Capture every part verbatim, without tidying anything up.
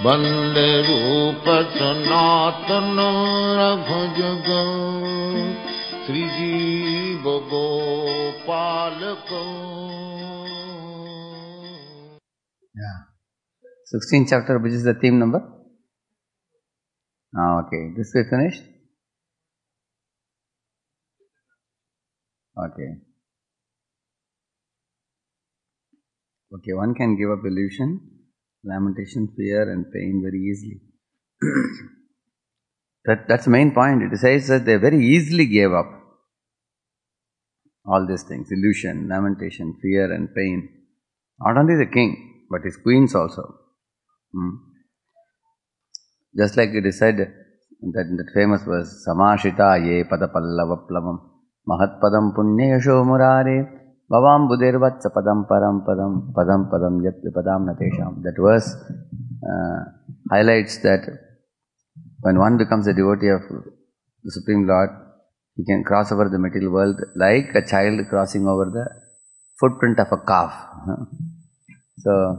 Bande Rupa Sanatana Raghujaga Sri Jiva Gopalaka. Yeah. sixteenth chapter, which is the theme number? Ah, okay. This we finished? Okay. Okay, one can give up illusion, lamentation, fear and pain very easily. that, that's the main point. It says that they very easily gave up all these things, illusion, lamentation, fear and pain. Not only the king, but his queens also. Hmm. Just like it is said that in that famous verse, Samashita ye padapallavaplavam mahatpadam punyesho murare bhavam budirvatsa padam param padam padam padam yat vipadam natesham. That verse uh, highlights that when one becomes a devotee of the Supreme Lord, he can cross over the material world like a child crossing over the footprint of a calf. So,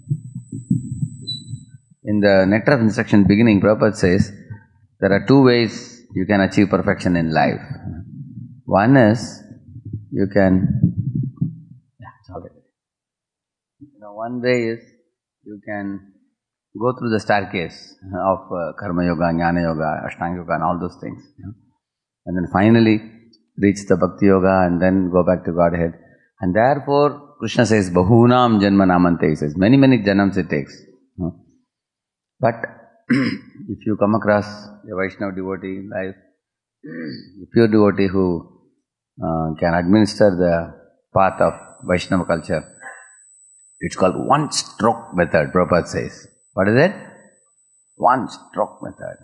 in the Nectar of Instruction beginning, Prabhupada says, there are two ways you can achieve perfection in life. One is, you can, yeah, it's all right. You know, one way is, you can go through the staircase of uh, Karma Yoga, Jnana Yoga, Ashtanga Yoga and all those things. You know? And then finally, reach the Bhakti Yoga and then go back to Godhead. And therefore, Krishna says, Bahunam Janma Namante, he says, many, many janams it takes. You know? But if you come across a Vaishnava devotee in life, a pure devotee who uh, can administer the path of Vaishnava culture, it's called one stroke method, Prabhupada says. What is it? One stroke method.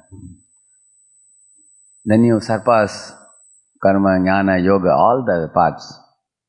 Then you surpass karma, jnana, yoga, all the paths,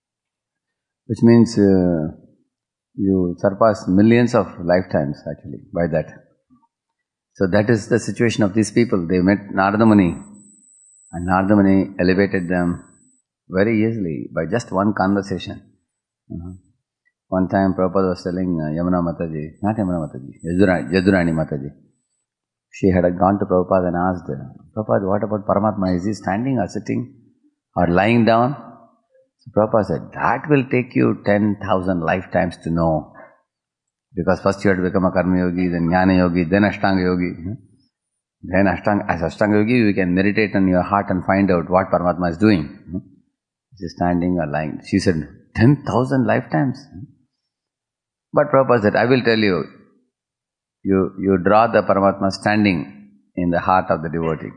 which means uh, you surpass millions of lifetimes actually by that. So that is the situation of these people. They met Narada Muni, and Narada Muni elevated them very easily by just one conversation. Uh-huh. One time Prabhupada was telling uh, Yamuna Mataji, not Yamuna Mataji, Yadurani, Yadurani Mataji. She had gone to Prabhupada and asked, Prabhupada, what about Paramatma? Is he standing or sitting or lying down? So Prabhupada said, that will take you ten thousand lifetimes to know. Because first you have to become a Karma Yogi, then Jnana Yogi, then Ashtanga Yogi. Then Ashtanga, as Ashtanga Yogi, you can meditate on your heart and find out what Paramatma is doing. Is he standing or lying? She said, ten thousand lifetimes. But Prabhupada said, I will tell you, you, you draw the Paramatma standing in the heart of the devotee.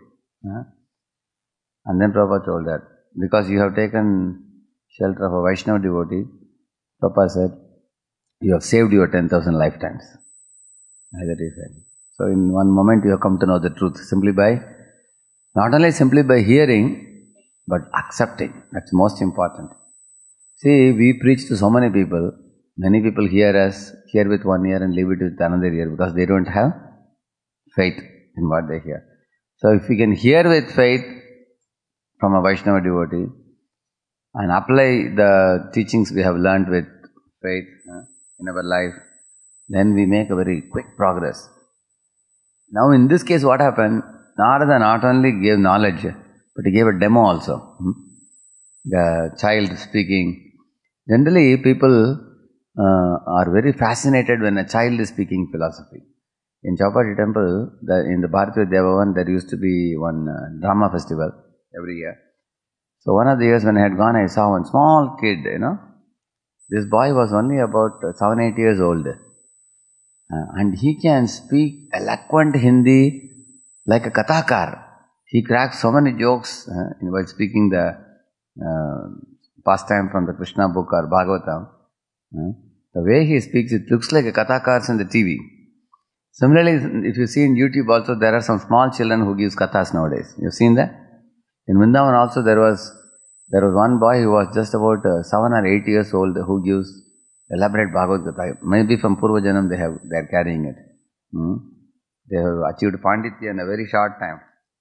And then Prabhupada told that, because you have taken shelter of a Vaishnava devotee, Prabhupada said, you have saved your ten thousand lifetimes. Like that he said. So in one moment you have come to know the truth, simply by, not only simply by hearing, but accepting. That's most important. See, we preach to so many people. Many people hear us, hear with one ear and leave it with another ear because they don't have faith in what they hear. So if we can hear with faith from a Vaishnava devotee and apply the teachings we have learned with faith uh, in our life, then we make a very quick progress. Now in this case what happened, Narada not only gave knowledge, but he gave a demo also. Hmm? The child speaking. Generally people uh, are very fascinated when a child is speaking philosophy. In Chowpatty temple, the, in the Bharatiya Devavan, there used to be one uh, drama festival every year. So one of the years when I had gone, I saw one small kid, you know. This boy was only about seven, eight years old. Uh, and he can speak eloquent Hindi like a kathakar. He cracks so many jokes uh, while speaking the uh, pastime from the Krishna book or Bhagavatam. Uh, the way he speaks, it looks like a kathakars in the T V. Similarly, if you see in YouTube also, there are some small children who gives kathas nowadays. You've seen that? In Vrindavan also there was there was one boy who was just about uh, seven or eight years old who gives elaborate Bhagavad Gita. Maybe from Purva Janam they have they are carrying it. Hmm? They have achieved Panditya in a very short time.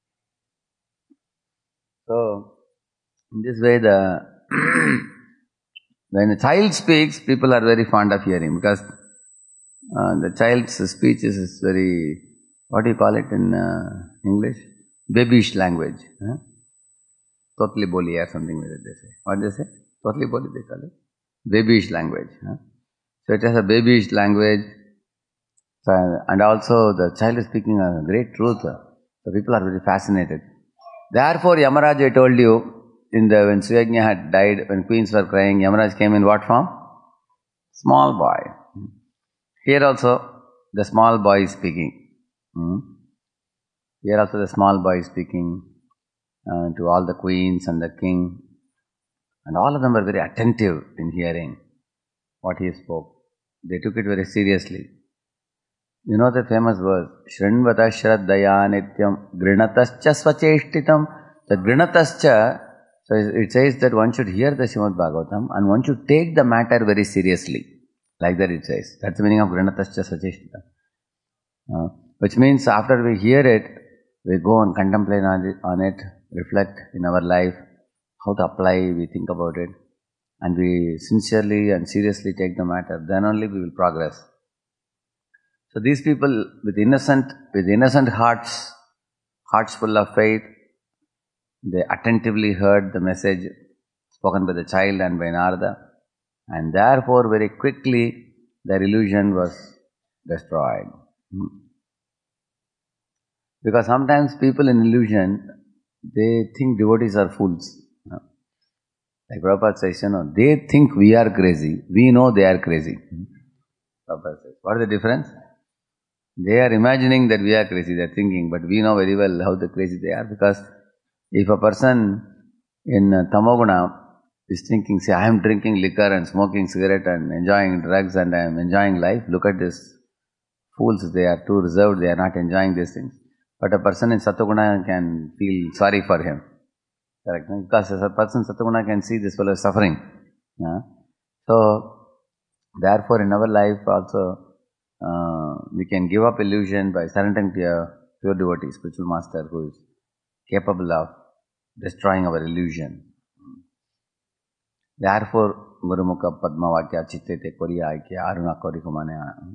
So, in this way, the when a child speaks, people are very fond of hearing because Uh, the child's speech is very, what do you call it in uh, English? Babyish language. Huh? Totally boli or something like that they say. What they say? Totally boli they call it. Babyish language. Huh? So it has a babyish language. So, and also the child is speaking a great truth. So people are very fascinated. Therefore, Yamaraj, I told you, in the when Suyagnya had died, when queens were crying, Yamaraj came in what form? Small boy. Here also, the small boy is speaking. Hmm? Here also the small boy is speaking uh, to all the queens and the king. And all of them were very attentive in hearing what he spoke. They took it very seriously. You know the famous verse, Shrinvata Shraddaya Nityam Grinatascha Svacheshtitam. The Grinatascha, so it says that one should hear the Srimad Bhagavatam and one should take the matter very seriously. Like that it says. That's the meaning of Grinatascha Svacheshtitam. Uh, which means after we hear it, we go and contemplate on it, on it, reflect in our life, how to apply, we think about it, and we sincerely and seriously take the matter, then only we will progress. So these people with innocent, with innocent hearts, hearts full of faith, they attentively heard the message spoken by the child and by Narada, and therefore very quickly their illusion was destroyed. Because sometimes people in illusion, they think devotees are fools. Like Prabhupada says, you know, they think we are crazy, we know they are crazy. Prabhupada says, what is the difference? They are imagining that we are crazy, they are thinking, but we know very well how the crazy they are, because if a person in Tamoguna is thinking, say, I am drinking liquor and smoking cigarette and enjoying drugs and I am enjoying life, look at this fools, they are too reserved, they are not enjoying these things. But a person in Satoguna can feel sorry for him. Correct? Because a person in Satoguna can see this fellow suffering. Yeah? So, therefore in our life also, uh, we can give up illusion by surrendering to a pure devotee, spiritual master who is capable of destroying our illusion. Therefore, Gurumukha Padma Vakya Chitte Te Koriya Aikya Aruna Kori Kumane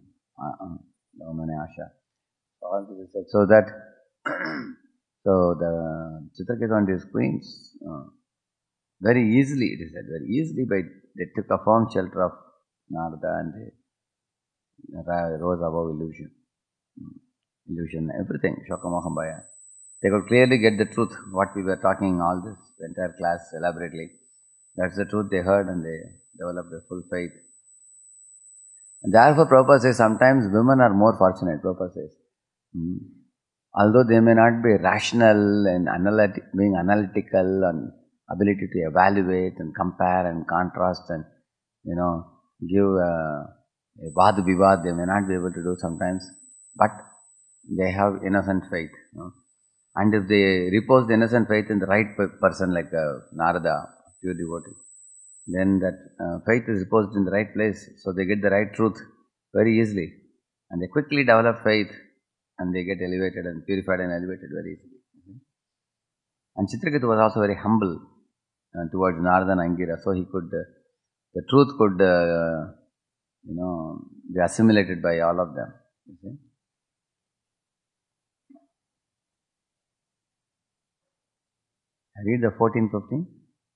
Asha. So that, so the Chitraketu and his queens, uh, very easily, it is said, very easily, by they took a firm shelter of Narada and they rose above illusion. Illusion, everything, Shokamahambaya. They could clearly get the truth, what we were talking all this, the entire class elaborately. That's the truth they heard and they developed a full faith. And therefore Prabhupada says, sometimes women are more fortunate, Prabhupada says. Hmm. Although they may not be rational and analytic, being analytical and ability to evaluate and compare and contrast and, you know, give a, a vad vivad, they may not be able to do sometimes, but they have innocent faith. You know? And if they repose the innocent faith in the right person like uh, Narada, pure devotee, then that uh, faith is reposed in the right place, so they get the right truth very easily. And they quickly develop faith and they get elevated and purified and elevated very easily. And Chitraketu was also very humble uh, towards Narada and Angira, so he could, uh, the truth could, uh, you know, be assimilated by all of them. You see? Read the fourteen fifteen.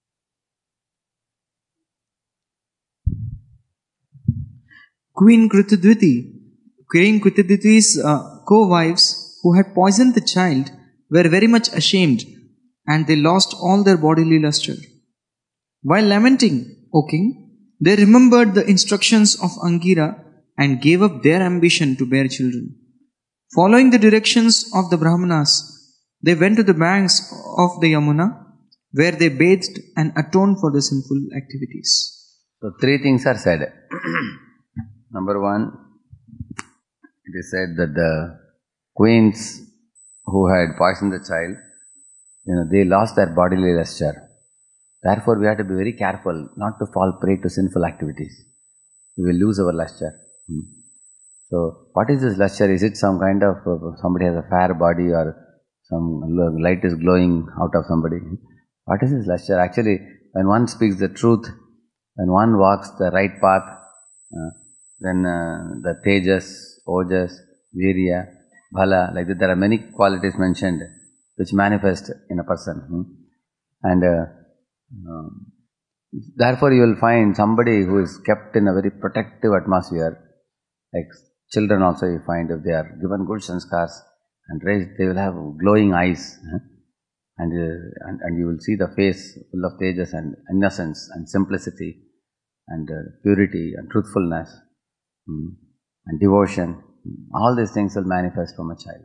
Queen Krutadviti, Queen Krutadviti's uh, co-wives who had poisoned the child were very much ashamed, and they lost all their bodily luster. While lamenting, O king, they remembered the instructions of Angira and gave up their ambition to bear children. Following the directions of the Brahmanas, they went to the banks of the Yamuna, where they bathed and atoned for the sinful activities. So three things are said. Number one, it is said that the queens who had poisoned the child, you know, they lost their bodily luster. Therefore, we have to be very careful not to fall prey to sinful activities. We will lose our luster. Hmm. So, what is this luster? Is it some kind of, uh, somebody has a fair body or some light is glowing out of somebody? What is this luster? Actually, when one speaks the truth, when one walks the right path, uh, then uh, the Tejas, Ojas, Virya, Bhala, like that. There are many qualities mentioned which manifest in a person. Hmm? And uh, um, therefore you will find somebody who is kept in a very protective atmosphere, like children also you find if they are given good sanskars and raised, they will have glowing eyes. Huh? And, uh, and and you will see the face full of tejas and innocence and simplicity and uh, purity and truthfulness mm, and devotion. All these things will manifest from a child.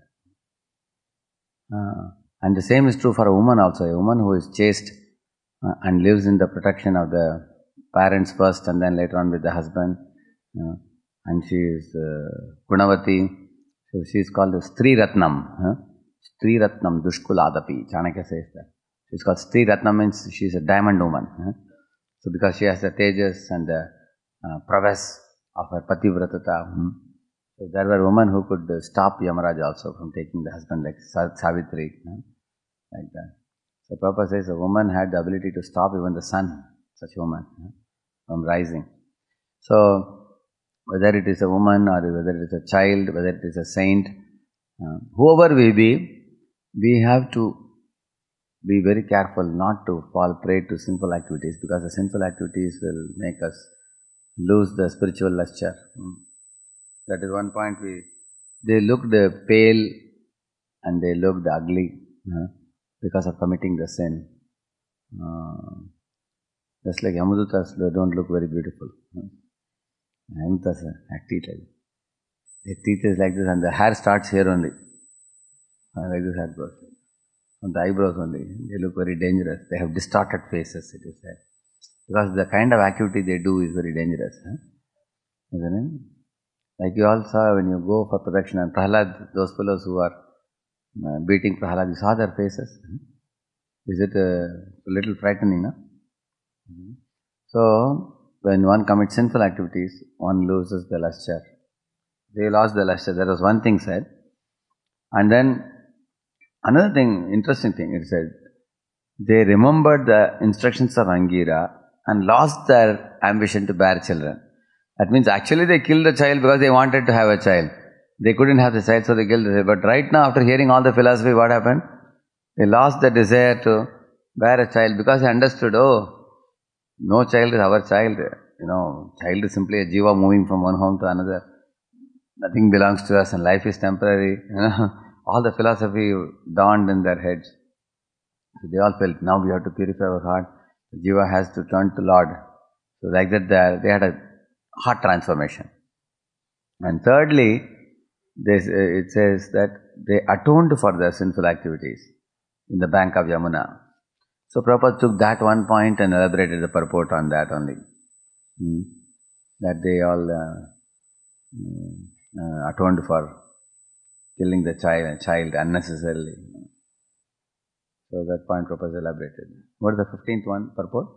Uh, and the same is true for a woman also. A woman who is chaste uh, and lives in the protection of the parents first and then later on with the husband. Uh, and she is uh, Gunavati. So she is called Stri Ratnam. Huh? Stri Ratnam Dushkuladapi. Chanakya says that. She's called Stri Ratnam, means she is a diamond woman. Huh? So because she has the tejas and the uh, pravas of her pativratata. Hmm? So there were women who could uh, stop Yamaraj also from taking the husband, like Savitri. Huh? Like that. So Prabhupada says a woman had the ability to stop even the sun, such a woman, huh? from rising. So whether it is a woman or whether it is a child, whether it is a saint, uh, whoever we be, we have to be very careful not to fall prey to sinful activities, because the sinful activities will make us lose the spiritual luster. Mm. That is one point. We they looked pale and they looked ugly uh, because of committing the sin. Uh, just like Yamadutas don't look very beautiful. Uh. Yamadutas have teeth like this. Their teeth is like this and the hair starts here only. Uh, like this hair goes. On the eyebrows only. They look very dangerous. They have distorted faces, it is said. Because the kind of activity they do is very dangerous. Huh? Isn't it? Like you all saw when you go for protection and Prahlad, those fellows who are uh, beating Prahlad, you saw their faces. Huh? Is it uh, a little frightening, no? Mm-hmm. So, when one commits sinful activities, one loses the luster. They lost the luster. That was one thing said. And then another thing, interesting thing, it said, they remembered the instructions of Angira and lost their ambition to bear children. That means actually they killed the child because they wanted to have a child. They couldn't have the child, so they killed the child. But right now, after hearing all the philosophy, what happened? They lost the desire to bear a child because they understood, oh, no child is our child. You know, child is simply a jiva moving from one home to another. Nothing belongs to us and life is temporary. You know, all the philosophy dawned in their heads. So they all felt, now we have to purify our heart. The jiva has to turn to Lord. So like that they, they had a heart transformation. And thirdly, this, it says that they atoned for their sinful activities in the bank of Yamuna. So Prabhupada took that one point and elaborated the purport on that only. Hmm. That they all uh, uh, atoned for killing the child, child unnecessarily. So that point Prabhupada elaborated. What is the fifteenth one, purport?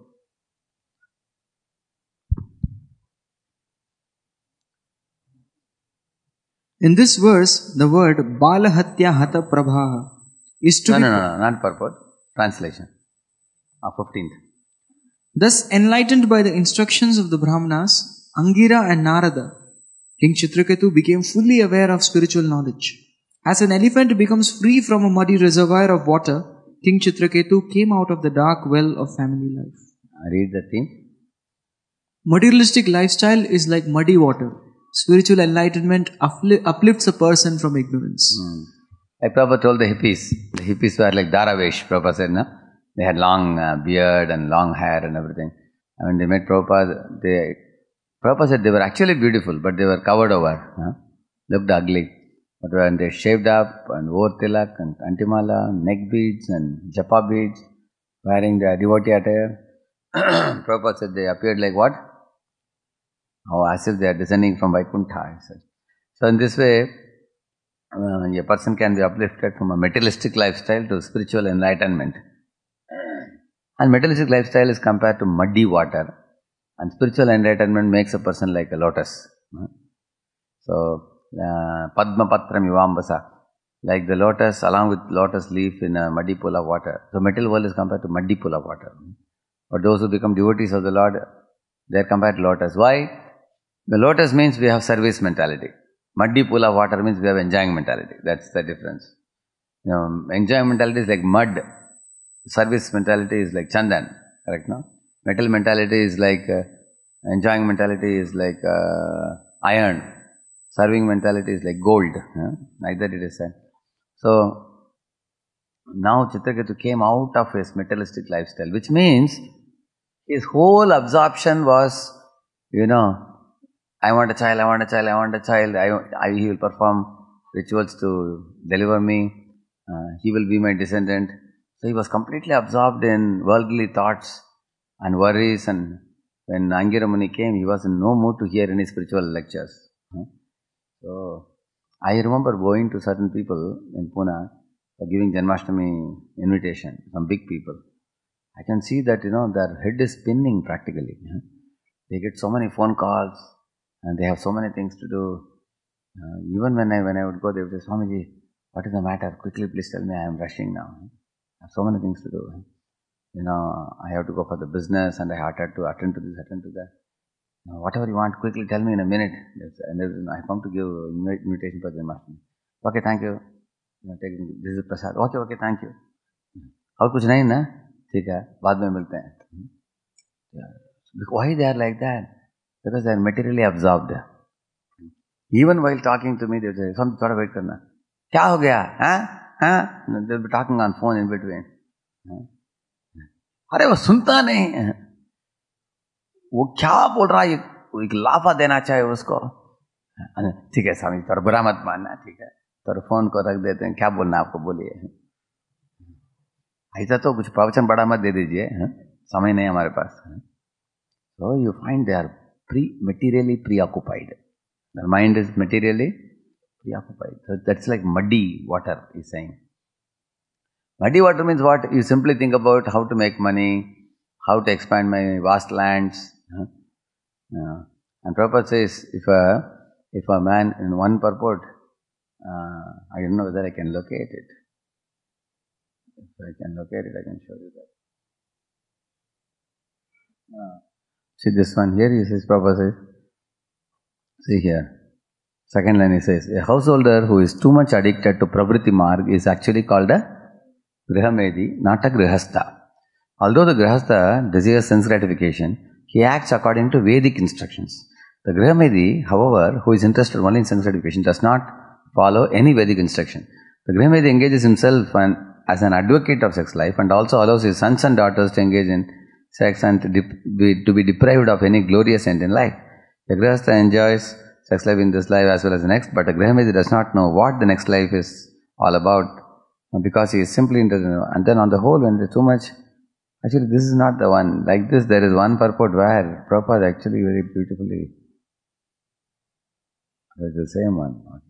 In this verse, the word Balahatya Hata Prabha is to no, be... No, no, no, not purport. Translation. Ah, fifteenth. Thus enlightened by the instructions of the Brahmanas, Angira and Narada, King Chitraketu became fully aware of spiritual knowledge. As an elephant becomes free from a muddy reservoir of water, King Chitraketu came out of the dark well of family life. Read the theme. Materialistic lifestyle is like muddy water. Spiritual enlightenment upli- uplifts a person from ignorance. Hmm. Like Prabhupada told the hippies, the hippies were like Dharavesh, Prabhupada said, no? They had long uh, beard and long hair and everything. And when they met Prabhupada, they, Prabhupada said they were actually beautiful, but they were covered over, huh? Looked ugly. But when they shaved up and wore tilak and antimala, neck beads and japa beads, wearing the devotee attire, Prabhupada said they appeared like what? Oh, as if they are descending from Vaikuntha. So in this way, uh, a person can be uplifted from a materialistic lifestyle to spiritual enlightenment. And materialistic lifestyle is compared to muddy water, and spiritual enlightenment makes a person like a lotus. So, uh, Padma Patram Ivambasa, like the lotus along with lotus leaf in a muddy pool of water. So material world is compared to muddy pool of water. But those who become devotees of the Lord, they are compared to lotus. Why? The lotus means we have service mentality. Muddy pool of water means we have enjoying mentality. That's the difference. You know, enjoying mentality is like mud. Service mentality is like chandan. Correct, no? Metal mentality is like, uh, enjoying mentality is like uh, iron. Serving mentality is like gold. Huh? Like that it is said. So, now Chitraketu came out of his materialistic lifestyle, which means his whole absorption was, you know, I want a child, I want a child, I want a child, I, I, he will perform rituals to deliver me, uh, he will be my descendant. So he was completely absorbed in worldly thoughts and worries, and when Angira Muni came, he was in no mood to hear any spiritual lectures. So, I remember going to certain people in Pune for giving Janmashtami invitation, some big people. I can see that, you know, their head is spinning practically. They get so many phone calls and they have so many things to do. Uh, even when I when I would go, they would say, Swamiji, what is the matter? Quickly, please tell me, I am rushing now. I have so many things to do. You know, I have to go for the business and I have to attend to this, attend to that. Uh, whatever you want, quickly tell me in a minute. And I come to give invitation for Janmashtami. Okay, thank you. You know, taking this is prasad. Okay, okay, thank you. और कुछ नहीं ना, ठीक है, बाद में मिलते हैं. Why they are like that? Because they are materially absorbed. Even while talking to me, they say, "Some थोड़ा wait करना." क्या हो गया? हाँ, हाँ. They'll be talking on phone in between. अरे वो सुनता नहीं. वो क्या बोल रहा है? एक लाफा देना चाहिए उसको. ठीक है स्वामी, थोड़ा बुरा मत मानना, ठीक है. तो फोन को रख देते हैं. क्या बोलना आपको, बोलिए. ऐसा तो कुछ प्रवचन बड़ा मत दे दीजिए, समय नहीं हमारे पास. So you find they are pre materially preoccupied. Their mind is materially preoccupied. So that's like muddy water, he's saying. Muddy water means what? You simply think about how to make money, how to expand my vast lands. Uh, and Prabhupada says, if a if a man in one purport, uh, I don't know whether I can locate it. If I can locate it, I can show you that. Uh, see this one here, he says, Prabhupada says, see here, second line he says, a householder who is too much addicted to Pravritti Marg is actually called a Grihamedi, not a Grihastha. Although the Grihastha desires sense gratification, he acts according to Vedic instructions. The Grihamedi, however, who is interested only in sense gratification, does not follow any Vedic instruction. The Grihamedi engages himself and as an advocate of sex life and also allows his sons and daughters to engage in sex and to, dep- be, to be deprived of any glorious end in life. The Grihastha enjoys sex life in this life as well as the next, but the Grihamedi does not know what the next life is all about because he is simply interested in it. And then on the whole, when there is too much, actually this is not the one. Like this, there is one purport where Prabhupada actually very beautifully, it's the same one. Okay.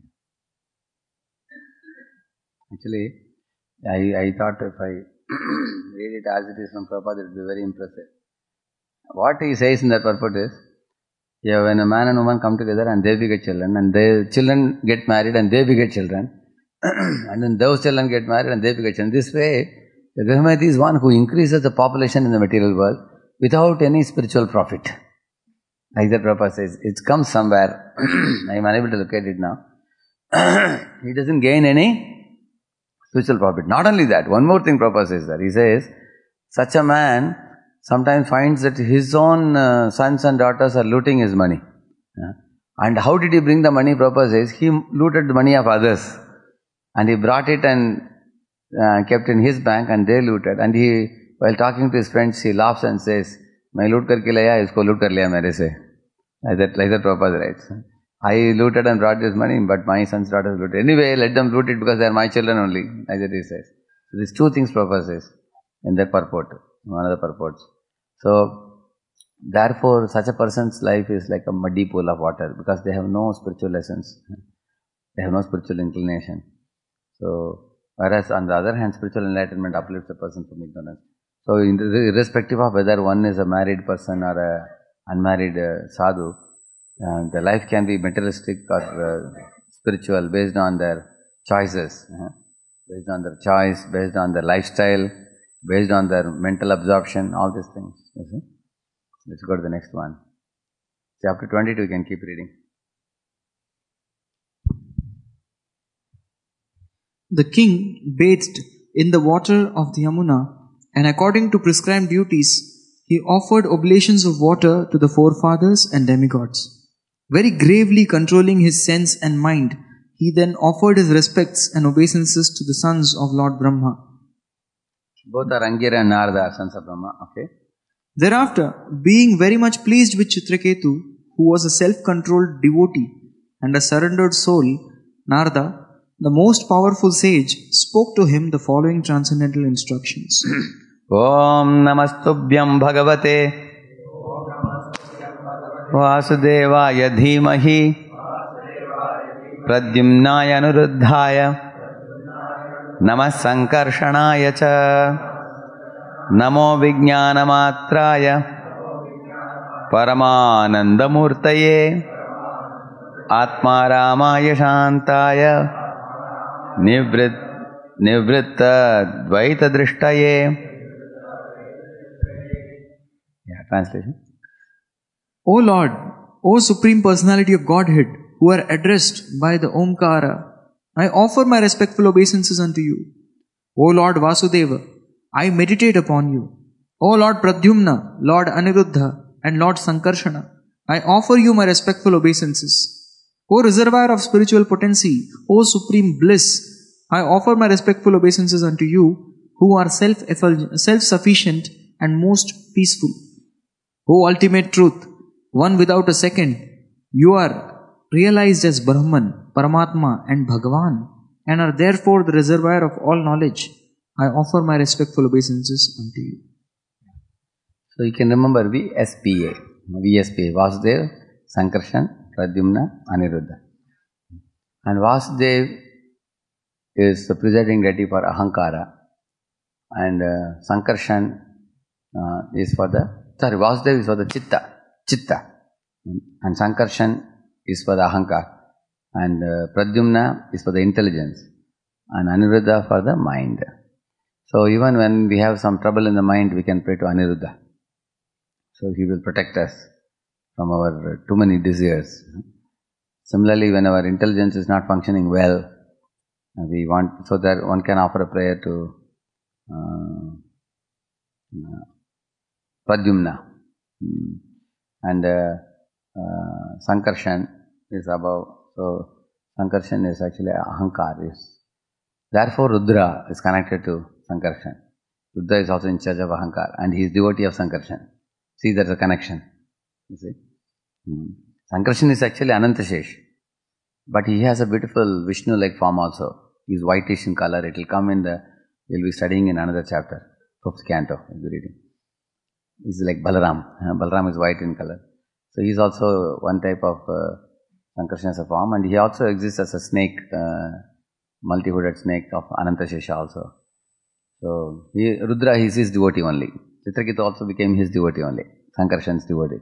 Actually, I, I thought if I read it as it is from Prabhupada, it would be very impressive. What he says in that purport is, yeah, when a man and woman come together and they beget children, and their children get married and they beget children, and then those children get married and they beget children. This way, the Grihamedi is one who increases the population in the material world without any spiritual profit. Like that Prabhupada says, it comes somewhere. I am unable to locate it now. He doesn't gain any spiritual profit. Not only that, one more thing Prabhupada says there. He says, such a man sometimes finds that his own uh, sons and daughters are looting his money. Yeah. And how did he bring the money? Prabhupada says, he looted the money of others. And he brought it and uh, kept in his bank and they looted. And he, while talking to his friends, he laughs and says, मैं लूट करके लाया, इसको लूट कर लिया मेरे से. Like that, like that Prabhupada writes. I looted and brought this money, but my sons, daughters looted. Anyway, let them loot it because they are my children only. Like that he says. So these two things Prabhupada says in that purport, one of the purports. So, therefore, such a person's life is like a muddy pool of water because they have no spiritual lessons. They have no spiritual inclination. So, whereas on the other hand, spiritual enlightenment uplifts a person from ignorance. So, irrespective of whether one is a married person or a unmarried uh, sadhu, uh, the life can be materialistic or uh, spiritual based on their choices, uh, based on their choice, based on their lifestyle, based on their mental absorption, all these things. You see? Let's go to the next one. Chapter twenty-two, you can keep reading. The king bathed in the water of the Yamuna, and according to prescribed duties, he offered oblations of water to the forefathers and demigods. Very gravely controlling his sense and mind, he then offered his respects and obeisances to the sons of Lord Brahma. Both are Angira and Narada, sons of Brahma. Okay. Thereafter, being very much pleased with Chitraketu, who was a self-controlled devotee and a surrendered soul, Narada, the most powerful sage, spoke to him the following transcendental instructions. Om Namastubhyam Bhagavate Vasudevaya Dhimahi Pradyumnaya Anuruddhaya Namah Sankarshanaya Cha Namo Vijnanamatraya Paramanandamurtaye Atmaramaya Shantaya Nivrit Nivritta Dvaita Drishtaye. Yeah, translation. O Lord, O Supreme Personality of Godhead, who are addressed by the Omkara, I offer my respectful obeisances unto you. O Lord Vasudeva, I meditate upon you. O Lord Pradyumna, Lord Aniruddha, and Lord Sankarshana, I offer you my respectful obeisances. O reservoir of spiritual potency, O supreme bliss, I offer my respectful obeisances unto you, who are self-sufficient and most peaceful. O ultimate truth, one without a second, you are realized as Brahman, Paramatma and Bhagavan, and are therefore the reservoir of all knowledge. I offer my respectful obeisances unto you. So you can remember V S P A. V S P A, Vasudeva, Sankarshan, Pradyumna, Aniruddha. And Vasudeva is the presiding deity for Ahankara, and uh, Sankarshan uh, is for the, sorry, Vasudeva is for the Chitta, Chitta, and Sankarshan is for the Ahankar, and uh, Pradyumna is for the intelligence, and Aniruddha for the mind. So even when we have some trouble in the mind, we can pray to Aniruddha. So he will protect us from our too many desires. Similarly, when our intelligence is not functioning well, we want, so that one can offer a prayer to uh, uh, Pradyumna. Mm. And uh, uh, Sankarshan is above, so Sankarshan is actually Ahankar. Is. Therefore Rudra is connected to Sankarshan. Rudra is also in charge of Ahankar, and he is devotee of Sankarshan. See, there is a connection. You see? Mm. Sankarshan is actually Anantashesh, but he has a beautiful Vishnu-like form also. He is whitish in color. It will come in the, we will be studying in another chapter, fifth canto, we will be reading. He is like Balaram. Uh, Balaram is white in color. So he is also one type of uh, Sankarshan as a form, and he also exists as a snake, uh, multi-hooded snake of Anantashesha also. So he, Rudra, he is his devotee only. Chitraketu also became his devotee only, Sankarshan's devotee.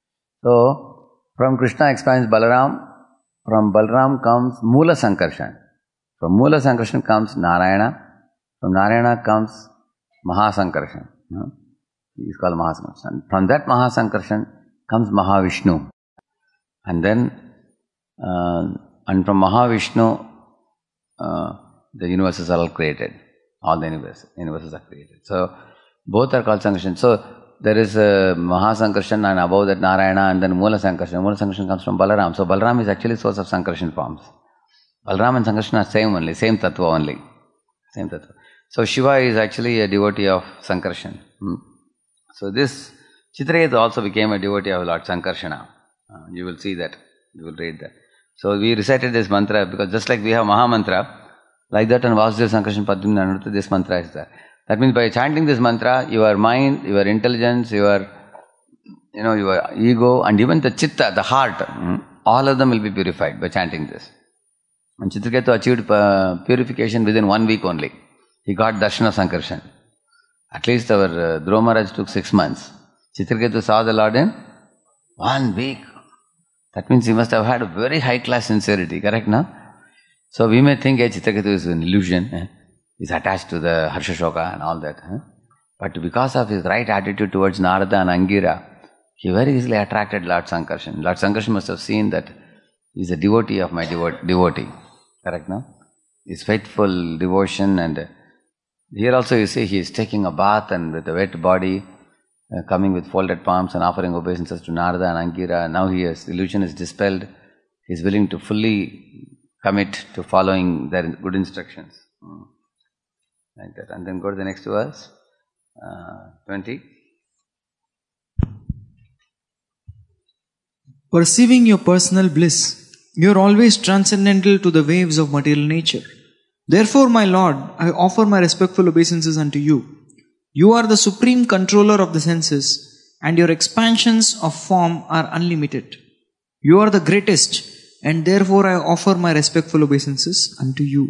So from Krishna expands Balaram, from Balaram comes Mula Sankarshan. From Mula Sankarshan comes Narayana, from Narayana comes Mahasankarshan. No? He is called Mahasankarshan. From that Mahasankarshan comes Mahavishnu. And then, uh, and from Mahavishnu, uh, the universes are all created. All the universe, universes are created. So, both are called Sankarshan. So, there is a Mahasankarshan, and above that Narayana, and then Mula Sankarshan. Mula Sankarshan comes from Balaram. So, Balaram is actually source of Sankarshan forms. Balaram and Sankarshan are same only, same tattva only. Same tattva. So, Shiva is actually a devotee of Sankarshan. Hmm? So, this Chitraketu also became a devotee of Lord Sankarshana. Uh, you will see that. You will read that. So, we recited this mantra because just like we have Maha Mantra, like that on Vasudeva, Sankarshan, Pradyumna, Aniruddha, this mantra is there. That means by chanting this mantra, your mind, your intelligence, your, you know, your ego, and even the chitta, the heart, hmm, all of them will be purified by chanting this. And Chitraketu achieved uh, purification within one week only. He got darshan of Sankarshan. At least our uh, Dhruva Maharaj took six months. Chitraketu saw the Lord in one week. That means he must have had a very high class sincerity, correct, no? So we may think, hey, Chitraketu is an illusion. Eh? He's attached to the Harsha Shoka and all that. Eh? But because of his right attitude towards Narada and Angira, he very easily attracted Lord Sankarshan. Lord Sankarshan must have seen that he is a devotee of my devo- devotee. Correct, no? His faithful devotion, and here also you see he is taking a bath and with a wet body, uh, coming with folded palms and offering obeisances to Narada and Angira. Now he is, illusion is dispelled. He is willing to fully commit to following their good instructions. Hmm. Like that. And then go to the next verse, uh, twenty. Perceiving your personal bliss, you are always transcendental to the waves of material nature. Therefore, my Lord, I offer my respectful obeisances unto you. You are the supreme controller of the senses, and your expansions of form are unlimited. You are the greatest, and therefore I offer my respectful obeisances unto you.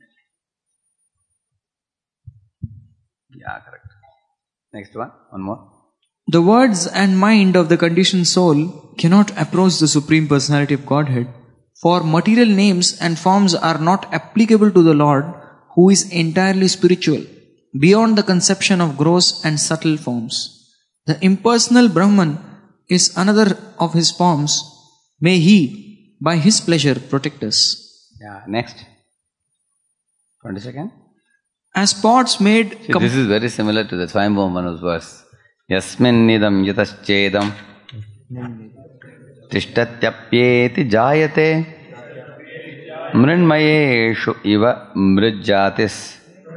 Yeah, correct. Next one, one more. The words and mind of the conditioned soul cannot approach the Supreme Personality of Godhead, for material names and forms are not applicable to the Lord, who is entirely spiritual, beyond the conception of gross and subtle forms. The impersonal Brahman is another of his forms. May he, by his pleasure, protect us. Yeah, next. twenty-second. As pots made... See, this is very similar to the Swayambhu Manu's verse. Yasmin nidam yataschedam tishtatyapyeti jayate mrinmayeshu iva mrijjatis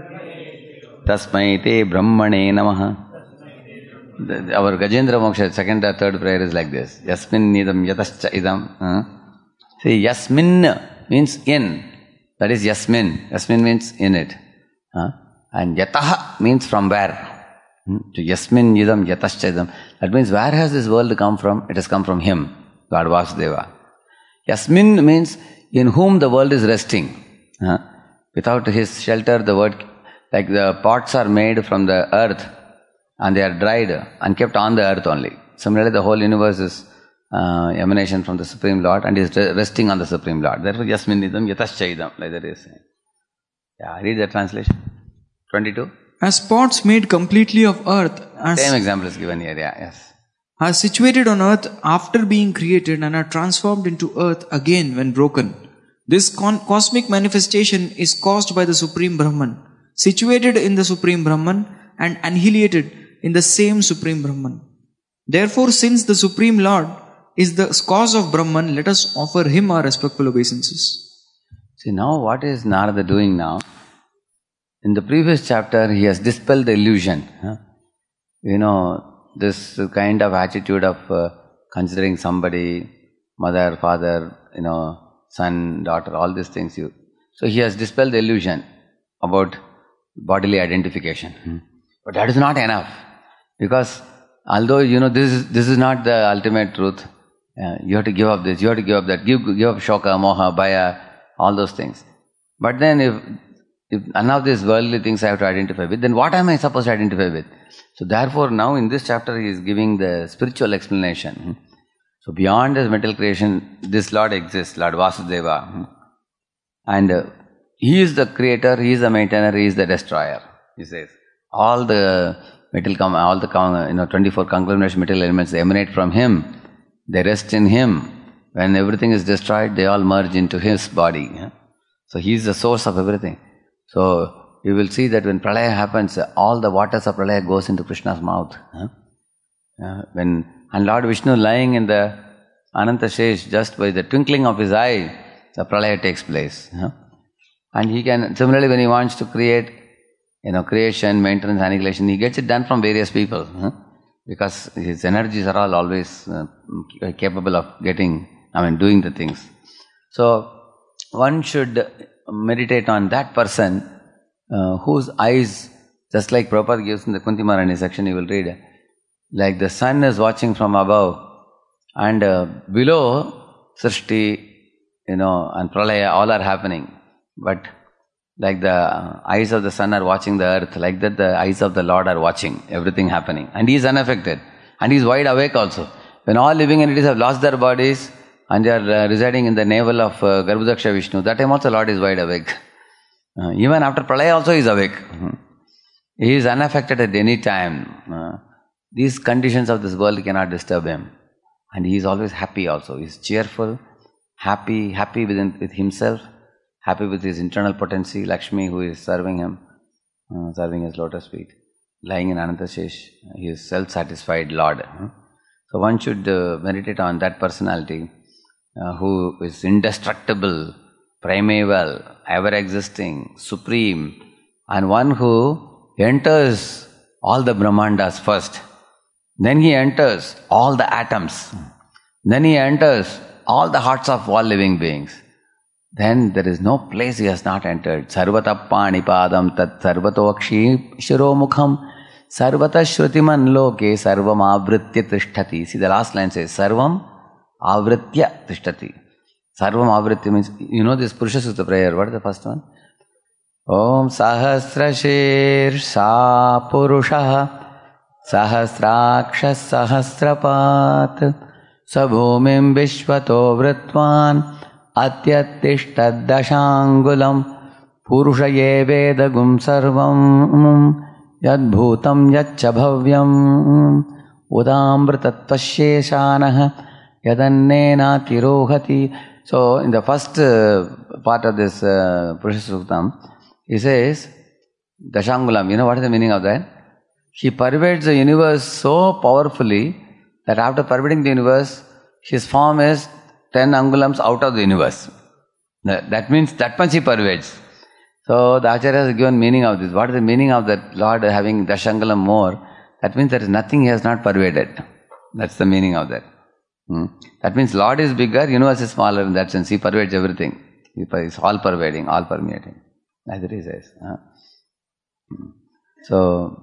tasmaite brahmane namaha. Our Gajendra Moksha, second or third prayer is like this. Yasmin nidam yataschedam. Uh. See, Yasmin means in. That is Yasmin. Yasmin means in it. Uh. And Yataha means from where. To Yasmin Yidam Yataschedam. That means where has this world come from? It has come from him, Lord Vasudeva. Yasmin means in whom the world is resting. Uh, without his shelter, the world, like the pots are made from the earth and they are dried and kept on the earth only. Similarly, the whole universe is uh, emanation from the Supreme Lord and is resting on the Supreme Lord. Therefore, Yasmin Yidam Yataschedam, like that is saying. Yeah, read the translation. twenty-two. As pots made completely of earth, as Same example is given here, yeah, yes. are situated on earth after being created and are transformed into earth again when broken. This con- cosmic manifestation is caused by the Supreme Brahman, situated in the Supreme Brahman and annihilated in the same Supreme Brahman. Therefore, since the Supreme Lord is the cause of Brahman, let us offer him our respectful obeisances. See, now what is Narada doing now? In the previous chapter, he has dispelled the illusion. Huh? You know, this kind of attitude of uh, considering somebody, mother, father, you know, son, daughter, all these things. You, so he has dispelled the illusion about bodily identification. Hmm. But that is not enough. Because although, you know, this is, this is not the ultimate truth. Uh, you have to give up this, you have to give up that, give, give up shoka, moha, bhaya, all those things. But then if If none of these worldly things I have to identify with, then what am I supposed to identify with? So therefore now in this chapter he is giving the spiritual explanation. So beyond this material creation, this Lord exists, Lord Vasudeva. And uh, he is the creator, he is the maintainer, he is the destroyer, he says. All the material, com- all the com- you know, twenty-four conglomeration material elements, they emanate from him. They rest in him. When everything is destroyed, they all merge into his body. So he is the source of everything. So, you will see that when pralaya happens, all the waters of pralaya goes into Krishna's mouth. Huh? Uh, when and Lord Vishnu lying in the Ananta Shesh, just by the twinkling of his eye, the pralaya takes place. Huh? And he can, similarly when he wants to create, you know, creation, maintenance, annihilation, he gets it done from various people. Huh? Because his energies are all always uh, capable of getting, I mean, doing the things. So, one should meditate on that person uh, whose eyes, just like Prabhupada gives in the Kunti Maharani section, you will read, like the sun is watching from above and uh, below Srishti, you know, and Pralaya, all are happening. But like the eyes of the sun are watching the earth, like that the eyes of the Lord are watching everything happening. And he is unaffected. And he is wide awake also. When all living entities have lost their bodies, and they are uh, residing in the navel of uh, Garbhodaksha Vishnu, that time also Lord is wide awake. Uh, even after Pralaya also he is awake. Uh-huh. He is unaffected at any time. Uh, these conditions of this world cannot disturb him. And he is always happy also. He is cheerful, happy, happy within, with himself, happy with his internal potency, Lakshmi who is serving him, uh, serving his lotus feet, lying in Anantashesh, he is self-satisfied Lord. So one should uh, meditate on that personality uh, who is indestructible, primeval, ever-existing, supreme, and one who enters all the Brahmandas first. Then he enters all the atoms. Then he enters all the hearts of all living beings. Then there is no place he has not entered. Sarvatappani padam tat sarvatokshi shiromukham sarvata shrutiman loke sarvam avritya tishtati. See, the last line says sarvam avritya tishtati. Sarvam avritya means, you know this Purusha Sukta prayer. What is the first one? Om sahasrashir sa purushaha Sahasraksha sahasrapat Sabhumim vishvato vritvan Atyattishtad dashangulam Purushaye vedagum sarvam Yadbhutam yaccha bhavyam Udamritatvasheshanah Yadannena tirohati. So in the first uh, part of this uh, Purusha Suktam, he says Dashangulam. You know what is the meaning of that? He pervades the universe so powerfully that after pervading the universe, his form is ten angulams out of the universe. That means that much he pervades. So the Acharya has given meaning of this. What is the meaning of that Lord having Dashangulam more? That means there is nothing he has not pervaded. That's the meaning of that. Hmm. That means Lord is bigger, universe is smaller in that sense. He pervades everything. He is all pervading, all permeating. As it says. Huh? Hmm. So,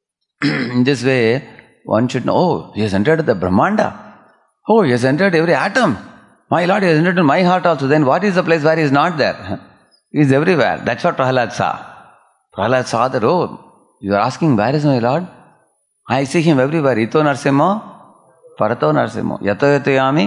in this way, one should know, oh, he has entered the Brahmanda. Oh, he has entered every atom. My Lord, he has entered in my heart also. Then what is the place where he is not there? He is everywhere. That's what Prahlad saw. Prahlad saw that, oh, you are asking, where is my Lord? I see him everywhere. Ito Narsimha, Parato Narsimha. Yato yato yami,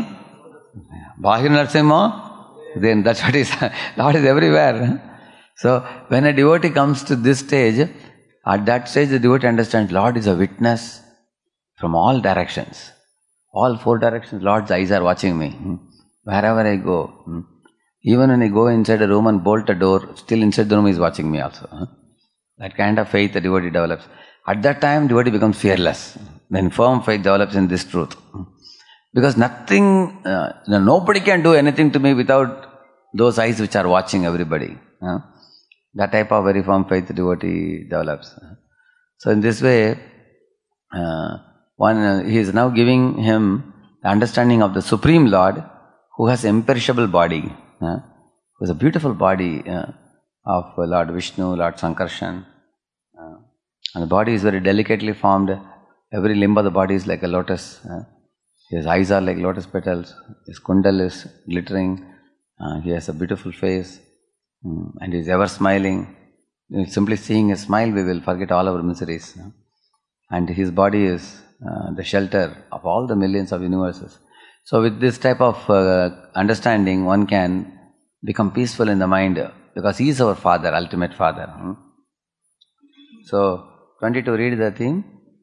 Bahir Narsimha. Then that's what he said. Lord is everywhere. So, when a devotee comes to this stage, at that stage, the devotee understands Lord is a witness from all directions. All four directions, Lord's eyes are watching me. Wherever I go. Even when I go inside a room and bolt a door, still inside the room he is watching me also. That kind of faith the devotee develops. At that time, devotee becomes fearless. Then firm faith develops in this truth. Because nothing, uh, nobody can do anything to me without those eyes which are watching everybody. That type of very firm faith the devotee develops. So in this way, uh, one uh, he is now giving him the understanding of the Supreme Lord who has imperishable body, uh, who has a beautiful body uh, of Lord Vishnu, Lord Sankarshan. Uh, and the body is very delicately formed. Every limb of the body is like a lotus. Uh, his eyes are like lotus petals. His kundal is glittering. Uh, he has a beautiful face. Mm, and he is ever smiling. Simply seeing his smile, we will forget all our miseries. And his body is uh, the shelter of all the millions of universes. So with this type of uh, understanding, one can become peaceful in the mind because he is our Father, ultimate Father. Hmm? So, twenty-two, read the theme.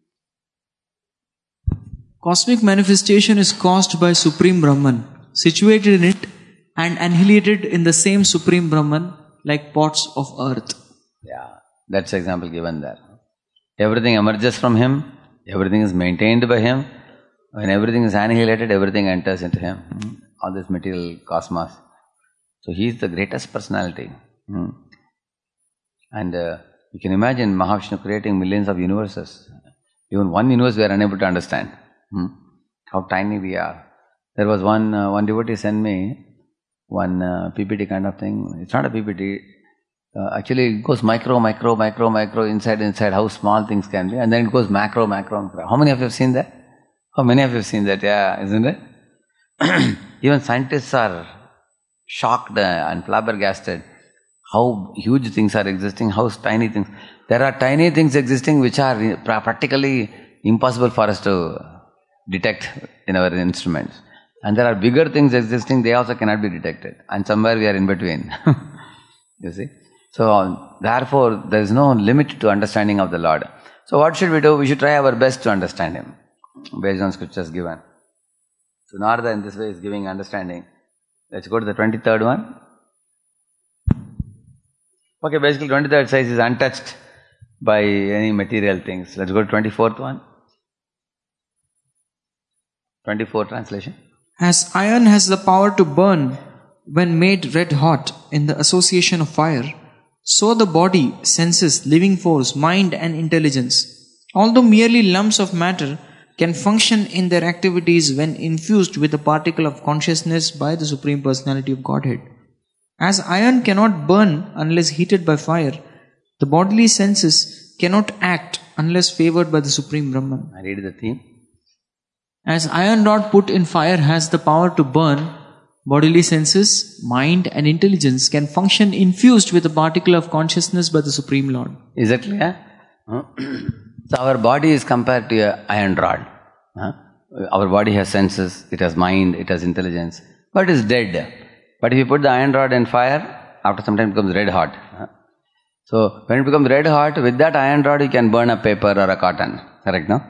Cosmic manifestation is caused by Supreme Brahman, situated in it and annihilated in the same Supreme Brahman like pots of earth. Yeah, that's the example given there. Everything emerges from him, everything is maintained by him. When everything is annihilated, everything enters into him. Hmm? All this material cosmos. So he is the greatest personality. Hmm? And uh, you can imagine Mahavishnu creating millions of universes. Even one universe we are unable to understand. Hmm? How tiny we are. There was one uh, one devotee sent me one uh, P P T kind of thing. It's not a P P T. Uh, actually, it goes micro, micro, micro, micro, inside, inside, how small things can be. And then it goes macro, macro, macro. How many of you have seen that? How many of you have seen that? Yeah, isn't it? Even scientists are shocked and flabbergasted how huge things are existing, how tiny things. There are tiny things existing which are practically impossible for us to detect in our instruments. And there are bigger things existing, they also cannot be detected. And somewhere we are in between. You see? So, therefore, there is no limit to understanding of the Lord. So what should we do? We should try our best to understand him, based on scriptures given. So Narada in this way is giving understanding. Let's go to the twenty-third one. Okay, basically twenty-third says is untouched by any material things. Let's go to twenty-fourth one. twenty-fourth translation. As iron has the power to burn when made red hot in the association of fire, so the body, senses, living force, mind and intelligence, although merely lumps of matter, can function in their activities when infused with a particle of consciousness by the Supreme Personality of Godhead. As iron cannot burn unless heated by fire, the bodily senses cannot act unless favored by the Supreme Brahman. I read the theme. As iron rod put in fire has the power to burn, bodily senses, mind and intelligence can function infused with a particle of consciousness by the Supreme Lord. Is that clear? So our body is compared to an iron rod. Our body has senses, it has mind, it has intelligence, but it is dead. But if you put the iron rod in fire, after some time it becomes red hot. So when it becomes red hot, with that iron rod you can burn a paper or a cotton. Correct, no?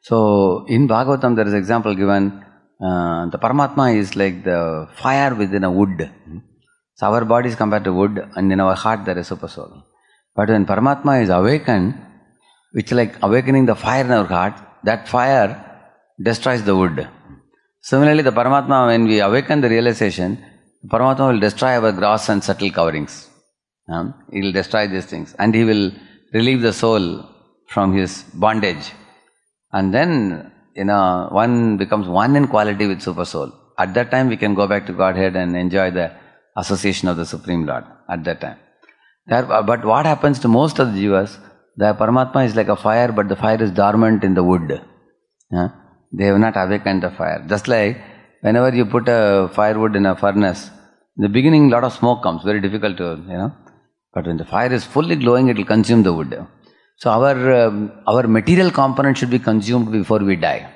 So in Bhagavatam there is an example given. Uh, the Paramatma is like the fire within a wood. So our body is compared to wood, and in our heart there is super soul. But when Paramatma is awakened, which is like awakening the fire in our heart, that fire destroys the wood. Similarly, the Paramatma, when we awaken the realization, Paramatma will destroy our gross and subtle coverings. Um, he will destroy these things, and he will relieve the soul from his bondage. And then, you know, one becomes one in quality with Super Soul. At that time, we can go back to Godhead and enjoy the association of the Supreme Lord at that time. There, but what happens to most of the jivas, the Paramatma is like a fire, but the fire is dormant in the wood. Yeah? They have not awakened the fire. Just like whenever you put a firewood in a furnace, in the beginning a lot of smoke comes, very difficult to, you know. But when the fire is fully glowing, it will consume the wood. So our um, our material component should be consumed before we die.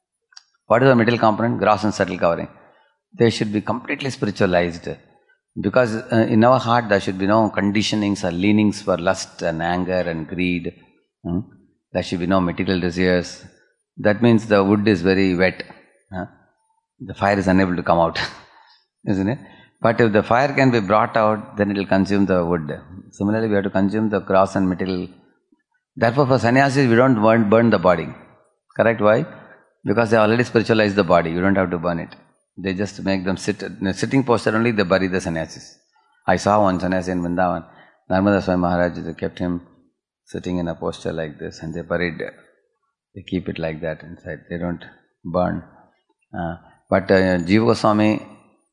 What is our material component? Gross and subtle covering. They should be completely spiritualized. Because uh, in our heart there should be no conditionings or leanings for lust and anger and greed. Hmm? There should be no material desires. That means the wood is very wet. Huh? The fire is unable to come out. Isn't it? But if the fire can be brought out, then it will consume the wood. Similarly, we have to consume the gross and material. Therefore, for sannyasis, we don't burn, burn the body. Correct? Why? Because they already spiritualized the body. You don't have to burn it. They just make them sit. In a sitting posture only, they bury the sannyasis. I saw one sannyasi in Vrindavan. Narmada Swami Maharaj, they kept him sitting in a posture like this, and they buried. They keep it like that inside. They don't burn. Uh, but uh, Jiva Goswami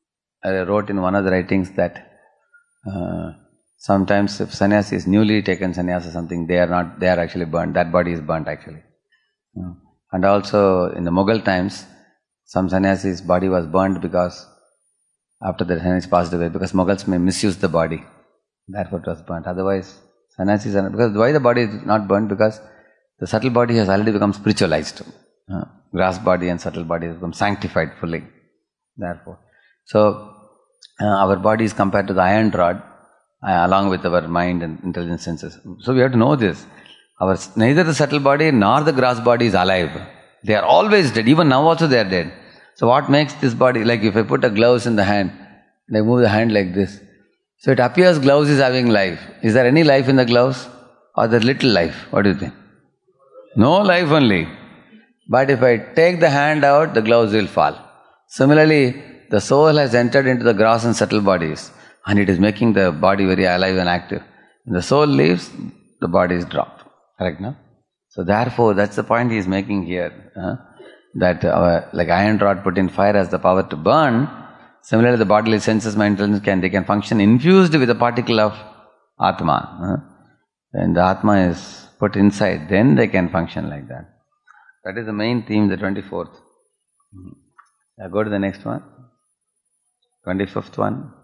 uh, wrote in one of the writings that uh, sometimes if sannyasi is newly taken sannyas or something, they are not, they are actually burnt. That body is burnt actually. Uh, and also in the Mughal times, some sannyasi's body was burnt because after the sannyasi passed away, because Mughals may misuse the body. Therefore it was burnt. Otherwise, sannyasis are not, because why the body is not burnt? Because the subtle body has already become spiritualized. Uh, grass body and subtle body has become sanctified fully. Therefore. So, uh, our body is compared to the iron rod, uh, along with our mind and intelligent senses. So we have to know this. Our, neither the subtle body nor the grass body is alive. They are always dead. Even now also they are dead. So what makes this body, like if I put a gloves in the hand, and I move the hand like this. So it appears gloves is having life. Is there any life in the gloves? Or there little life? What do you think? No life only. But if I take the hand out, the gloves will fall. Similarly, the soul has entered into the gross and subtle bodies, and it is making the body very alive and active. When the soul leaves, the body is dropped. Correct, no? So therefore, that's the point he is making here. Uh, that our, like iron rod put in fire has the power to burn. Similarly, the bodily senses, mind, intelligence can, they can function infused with a particle of Atma. Uh, when the Atma is put inside, then they can function like that. That is the main theme, the twenty-fourth. I'll go to the next one. twenty-fifth one.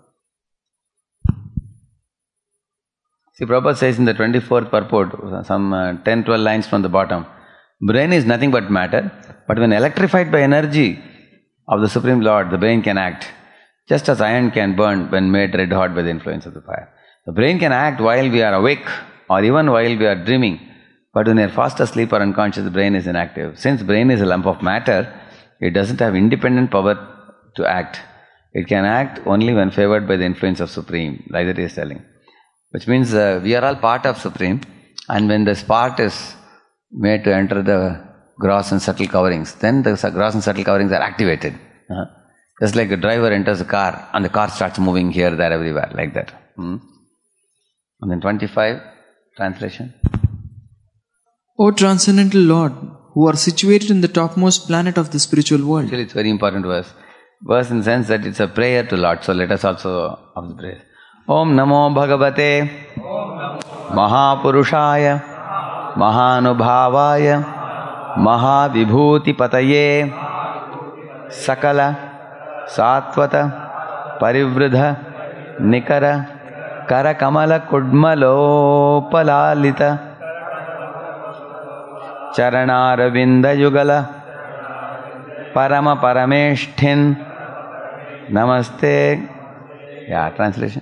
See, Prabhupada says in the twenty-fourth purport, some uh, ten to twelve lines from the bottom, brain is nothing but matter, but when electrified by energy of the Supreme Lord, the brain can act, just as iron can burn when made red hot by the influence of the fire. The brain can act while we are awake, or even while we are dreaming, But when you're fast asleep or unconscious, the brain is inactive. Since brain is a lump of matter, it doesn't have independent power to act. It can act only when favored by the influence of Supreme, like that he is telling. Which means uh, we are all part of Supreme, and when this part is made to enter the gross and subtle coverings, then the gross and subtle coverings are activated. Uh-huh. Just like a driver enters a car, and the car starts moving here, there, everywhere, like that. Hmm? And then twenty-five, translation. O Transcendental Lord, who are situated in the topmost planet of the spiritual world. Actually, it's a very important verse. Verse in the sense that it's a prayer to Lord. So let us also of the prayer. Om Namo Bhagavate Mahapurushaya Mahanubhavaya Mahavibhuti Pataye Sakala Satvata Parivridha Nikara Karakamala Kudmalopalalita Charanaravinda Yugala Parama Parameshthin Namaste. Yeah, translation.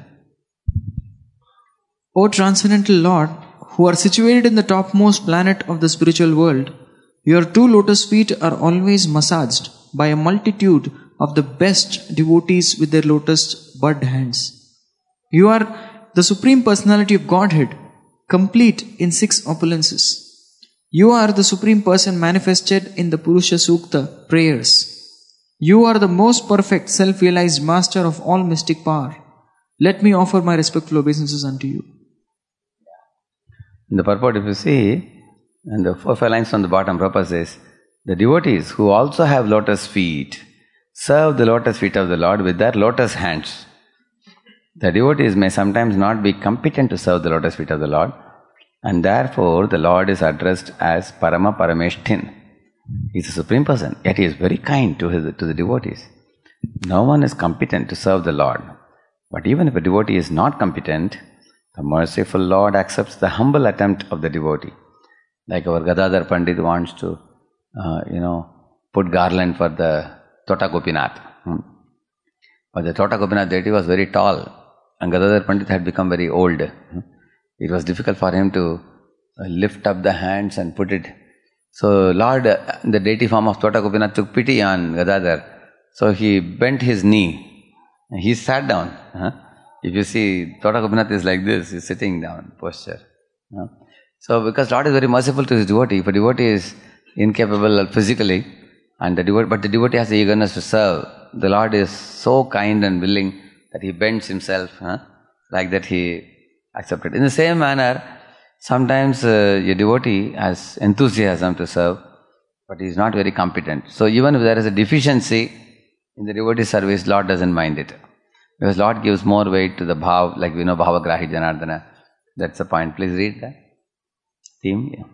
O Transcendental Lord, who are situated in the topmost planet of the spiritual world, your two lotus feet are always massaged by a multitude of the best devotees with their lotus bud hands. You are the Supreme Personality of Godhead, complete in six opulences. You are the Supreme Person manifested in the Purusha Sukta prayers. You are the most perfect self-realized master of all mystic power. Let me offer my respectful obeisances unto you. In the purport, if you see, and the four five lines from the bottom, Prabhupada says, the devotees who also have lotus feet serve the lotus feet of the Lord with their lotus hands. The devotees may sometimes not be competent to serve the lotus feet of the Lord, and therefore the Lord is addressed as Parama Parameshtin. He is a Supreme Person, yet he is very kind to, his, to the devotees. No one is competent to serve the Lord. But even if a devotee is not competent, the merciful Lord accepts the humble attempt of the devotee. Like our Gadadhar Pandit wants to, uh, you know, put garland for the Tota Gopinath. Hmm. But the Tota Gopinath deity was very tall, and Gadadhar Pandit had become very old. Hmm. It was difficult for him to uh, lift up the hands and put it. So Lord, uh, the deity form of Tota Gopinath took pity on Gadadhar. So he bent his knee. He sat down. Huh? If you see, Tota Gopinath is like this, he's sitting down, posture. Huh? So because Lord is very merciful to his devotee, if a devotee is incapable physically, and the devotee, but the devotee has the eagerness to serve, the Lord is so kind and willing that he bends himself, huh? Like that he accepted. In the same manner, sometimes uh, a devotee has enthusiasm to serve, but he is not very competent. So even if there is a deficiency in the devotee service, Lord doesn't mind it. Because Lord gives more weight to the bhav, like we know Bhavagrahi Janardana. That's the point. Please read that theme. Yeah.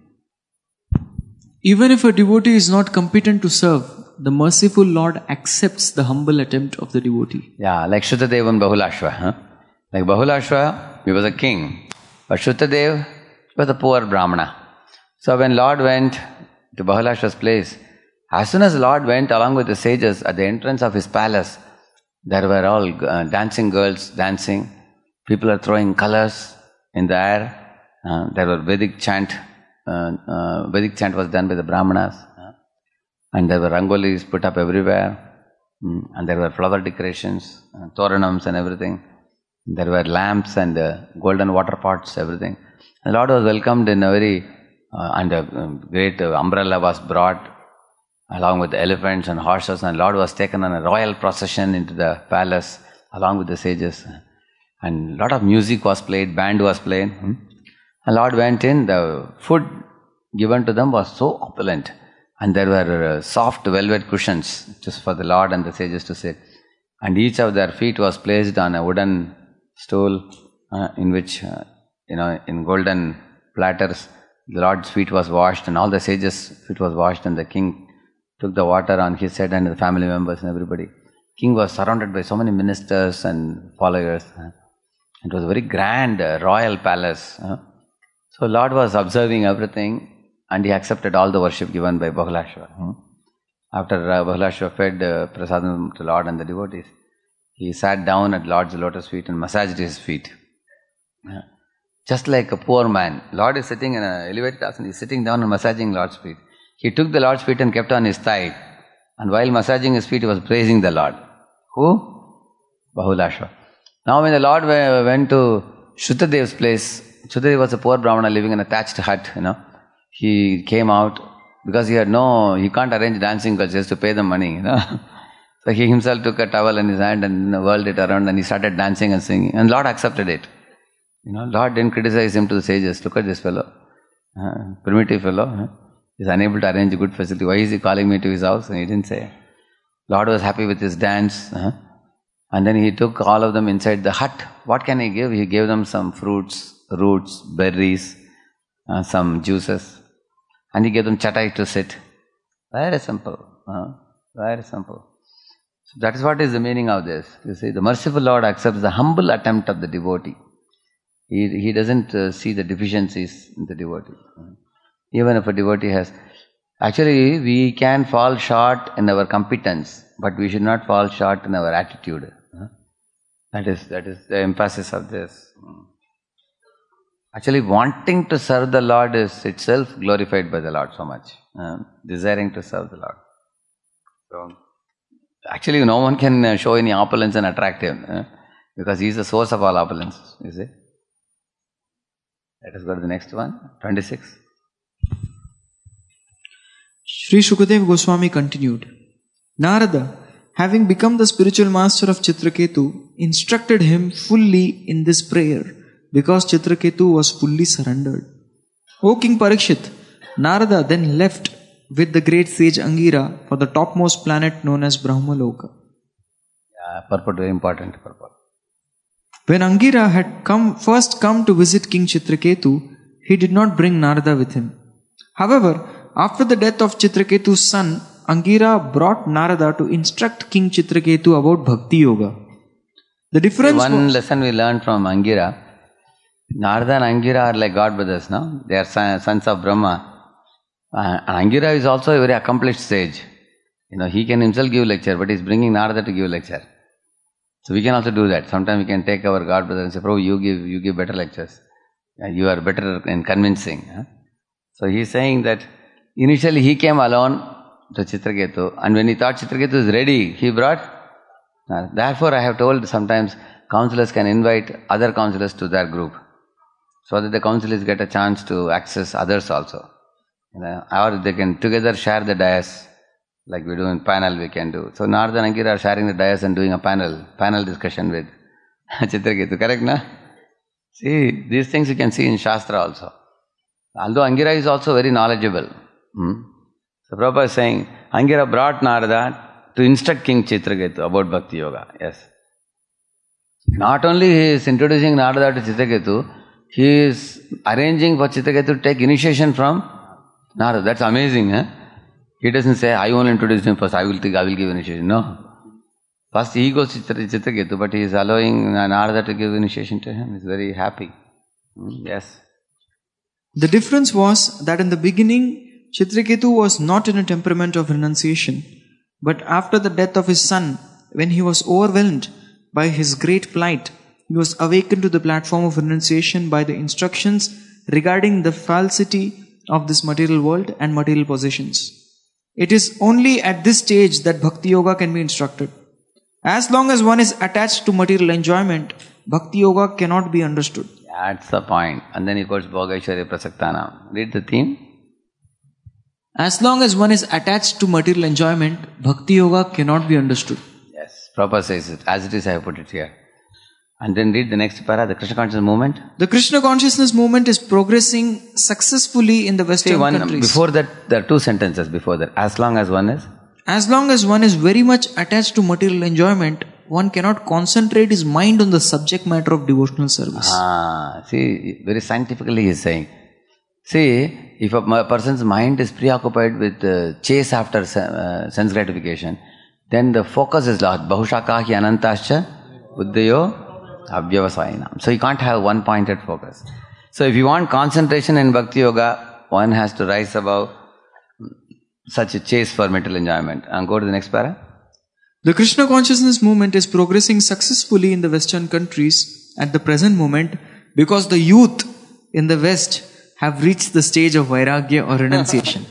Even if a devotee is not competent to serve, the merciful Lord accepts the humble attempt of the devotee. Yeah, like Shrutadev and Bahulashva. Huh? Like Bahulashva, he was a king. But Shrutadev was a poor Brahmana. So when Lord went to Bahulashva's place, as soon as Lord went along with the sages at the entrance of his palace, there were all uh, dancing girls dancing. People are throwing colors in the air. Uh, there were Vedic chant. Uh, uh, Vedic chant was done by the Brahmanas. Uh, and there were rangolis put up everywhere. Mm, and there were flower decorations, uh, toranams and everything. There were lamps and uh, golden water pots, everything. The Lord was welcomed in a very, uh, and a great uh, umbrella was brought along with the elephants and horses, and Lord was taken on a royal procession into the palace along with the sages. And a lot of music was played, band was played. Hmm? And Lord went in, the food given to them was so opulent, and there were uh, soft velvet cushions just for the Lord and the sages to sit. And each of their feet was placed on a wooden stool uh, in which, uh, you know, in golden platters, the Lord's feet was washed and all the sages' feet was washed, and the king took the water on his head and the family members and everybody. King was surrounded by so many ministers and followers. It was a very grand uh, royal palace. Uh. So Lord was observing everything, and he accepted all the worship given by Bahulashva. Hmm. After uh, Bahulashva fed uh, prasadam to Lord and the devotees, he sat down at Lord's lotus feet and massaged his feet. Uh. Just like a poor man. Lord is sitting in an elevated asana, he's sitting down and massaging Lord's feet. He took the Lord's feet and kept on his thigh. And while massaging his feet, he was praising the Lord. Who? Bahulashva. Now when the Lord went to Shrutadev's place, Shrutadev was a poor Brahmana living in a thatched hut, you know. He came out because he had no, he can't arrange dancing because he has to pay them money, you know. So he himself took a towel in his hand and whirled it around and he started dancing and singing. And Lord accepted it. You know, Lord didn't criticize him to the sages. Look at this fellow, uh, primitive fellow. Uh, he's unable to arrange a good facility. Why is he calling me to his house? And he didn't say. Lord was happy with his dance. Uh, and then he took all of them inside the hut. What can he give? He gave them some fruits, roots, berries, uh, some juices. And he gave them chatai to sit. Very simple. Uh, very simple. So that is what is the meaning of this. You see, the merciful Lord accepts the humble attempt of the devotee. He, he doesn't uh, see the deficiencies in the devotee. Even if a devotee has... Actually, we can fall short in our competence, but we should not fall short in our attitude. That is, that is the emphasis of this. Actually, wanting to serve the Lord is itself glorified by the Lord so much. Uh, desiring to serve the Lord. So, actually, no one can show any opulence and attract him, uh, because he is the source of all opulence, you see. Let us go to the next one, twenty-six. Sri Shukadeva Goswami continued, Narada, having become the spiritual master of Chitraketu, instructed him fully in this prayer, because Chitraketu was fully surrendered. O King Parikshit, Narada then left with the great sage Angira for the topmost planet known as Brahmaloka. Yeah, purport, very important purport. When Angira had come first come to visit King Chitraketu, he did not bring Narada with him. However, after the death of Chitraketu's son, Angira brought Narada to instruct King Chitraketu about Bhakti Yoga. The difference One was, lesson we learned from Angira, Narada and Angira are like God brothers, no? They are sons of Brahma. Uh, Angira is also a very accomplished sage. You know, he can himself give lecture, but he is bringing Narada to give lecture. So we can also do that. Sometimes we can take our God brother and say, Prabhu, you give, you give better lectures. You are better in convincing. Huh? So he is saying that initially he came alone to Chitraketu, and when he thought Chitraketu is ready, he brought. Uh, therefore, I have told sometimes counselors can invite other counselors to their group, so that the counselors get a chance to access others also. You know, or they can together share the dais, like we do in panel we can do. So Narada and Angira are sharing the dais and doing a panel, panel discussion with Chitraketu, correct, na? See, these things you can see in Shastra also. Although Angira is also very knowledgeable. Hmm? So Prabhupada is saying, Angira brought Narada to instruct King Chitraketu about Bhakti Yoga. Yes. Not only he is introducing Narada to Chitraketu, he is arranging for Chitraketu to take initiation from Narada. That's amazing, huh? He doesn't say, I will introduce him first, I will think, I will give initiation. No. First he goes to Chitraketu, but he is allowing Narada to give initiation to him. He is very happy. Hmm? Yes. the difference was that in the beginning, Chitraketu was not in a temperament of renunciation, but after the death of his son, when he was overwhelmed by his great plight, he was awakened to the platform of renunciation by the instructions regarding the falsity of this material world and material possessions. It is only at this stage that Bhakti Yoga can be instructed. As long as one is attached to material enjoyment, Bhakti Yoga cannot be understood. That's the point. And then he quotes Bhogeshwari Prasaktana. Read the theme. As long as one is attached to material enjoyment, Bhakti Yoga cannot be understood. Yes, Prabhupada says it. As it is, I have put it here. And then read the next para, the Krishna consciousness movement. The Krishna consciousness movement is progressing successfully in the Western See, one, countries. before that, there are two sentences before that. As long as one is. As long as one is very much attached to material enjoyment, one cannot concentrate his mind on the subject matter of devotional service. Ah, see, very scientifically he is saying. See, if a person's mind is preoccupied with uh, chase after uh, sense gratification, then the focus is lost. Bahushakahi anantascha buddhayo avyavasayinam. So you can't have one pointed focus. So if you want concentration in Bhakti Yoga, one has to rise above such a chase for material enjoyment. And go to the next para. The Krishna consciousness movement is progressing successfully in the Western countries at the present moment because the youth in the West have reached the stage of Vairagya or renunciation.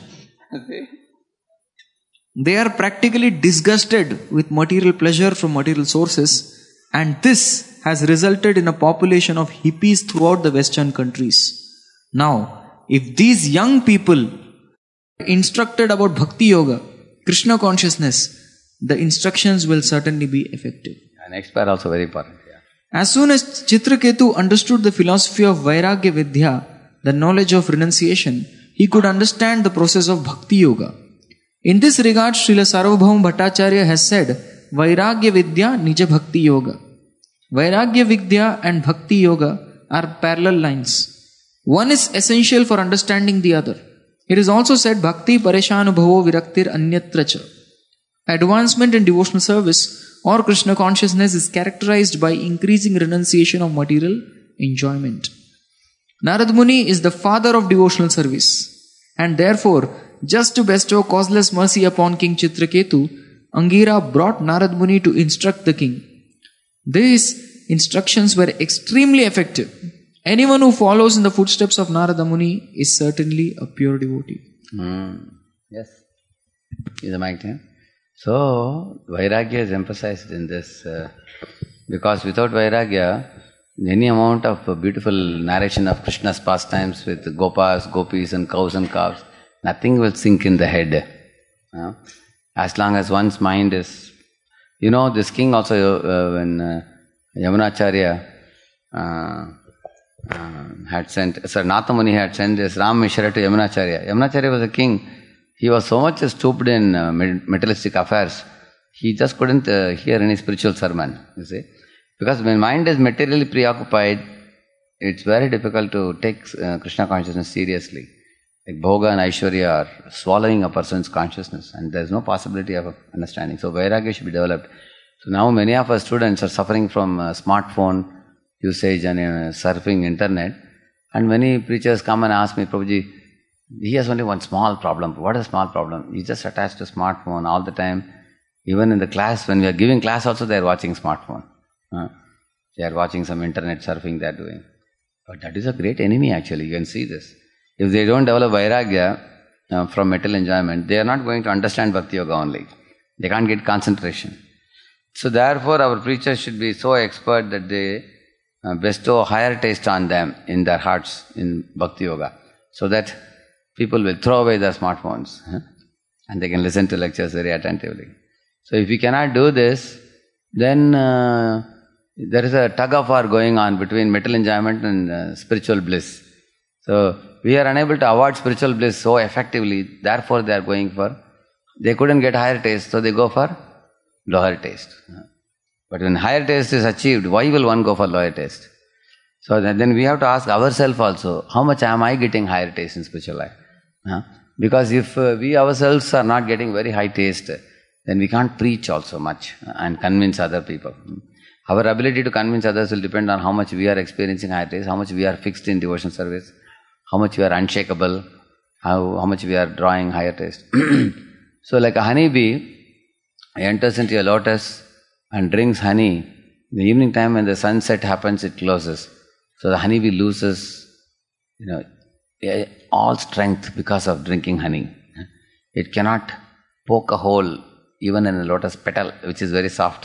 They are practically disgusted with material pleasure from material sources, and this has resulted in a population of hippies throughout the Western countries. Now, if these young people are instructed about Bhakti Yoga, Krishna consciousness, the instructions will certainly be effective. And next part also very important. Yeah. As soon as Chitraketu understood the philosophy of Vairagya Vidya, the knowledge of renunciation, he could understand the process of Bhakti Yoga. In this regard, Srila Sarvabhauma Bhattacharya has said, Vairagya Vidya Nija Bhakti Yoga. Vairagya Vidya and Bhakti Yoga are parallel lines. One is essential for understanding the other. It is also said, Bhakti Pareshanubhavo Viraktir Anyatracha. Advancement in devotional service or Krishna consciousness is characterized by increasing renunciation of material enjoyment. Narad Muni is the father of devotional service, and therefore, just to bestow causeless mercy upon King Chitraketu, Angira brought Narad Muni to instruct the king. These instructions were extremely effective. Anyone who follows in the footsteps of Narada Muni is certainly a pure devotee. Mm. Yes. Is the mic here? So, Vairagya is emphasized in this uh, because without Vairagya, any amount of beautiful narration of Krishna's pastimes with gopas, gopis and cows and calves, nothing will sink in the head. Uh, as long as one's mind is... You know, this king also, uh, when uh, Yamunacharya uh, uh, had sent, sorry, Natha Muni had sent this Ram Mishra to Yamunacharya. Yamunacharya was a king. He was so much stooped in uh, materialistic affairs, he just couldn't uh, hear any spiritual sermon, you see. Because when mind is materially preoccupied, it's very difficult to take uh, Krishna consciousness seriously. Like Bhoga and Aishwarya are swallowing a person's consciousness, and there's no possibility of understanding. So Vairagya should be developed. So now many of our students are suffering from uh, smartphone usage and uh, surfing internet. And many preachers come and ask me, Prabhuji, he has only one small problem. What is a small problem? He's just attached to smartphone all the time. Even in the class, when we are giving class also, they are watching smartphone. Uh, they are watching some internet surfing they are doing. But that is a great enemy actually, you can see this. If they don't develop Vairagya uh, from material enjoyment, they are not going to understand Bhakti Yoga only. They can't get concentration. So therefore our preachers should be so expert that they uh, bestow higher taste on them in their hearts in Bhakti Yoga, so that people will throw away their smartphones huh? and they can listen to lectures very attentively. So if we cannot do this, then uh, there is a tug of war going on between material enjoyment and uh, spiritual bliss. So we are unable to avoid spiritual bliss so effectively, therefore they are going for, they couldn't get higher taste, so they go for lower taste. But when higher taste is achieved, why will one go for lower taste? So then we have to ask ourselves also, how much am I getting higher taste in spiritual life? Huh? Because if uh, we ourselves are not getting very high taste, then we can't preach also much and convince other people. Our ability to convince others will depend on how much we are experiencing high taste, how much we are fixed in devotion service, how much we are unshakable, how, how much we are drawing higher taste. So like a honeybee enters into a lotus and drinks honey, in the evening time when the sunset happens, it closes. So the honeybee loses, you know, all strength because of drinking honey. It cannot poke a hole even in a lotus petal, which is very soft.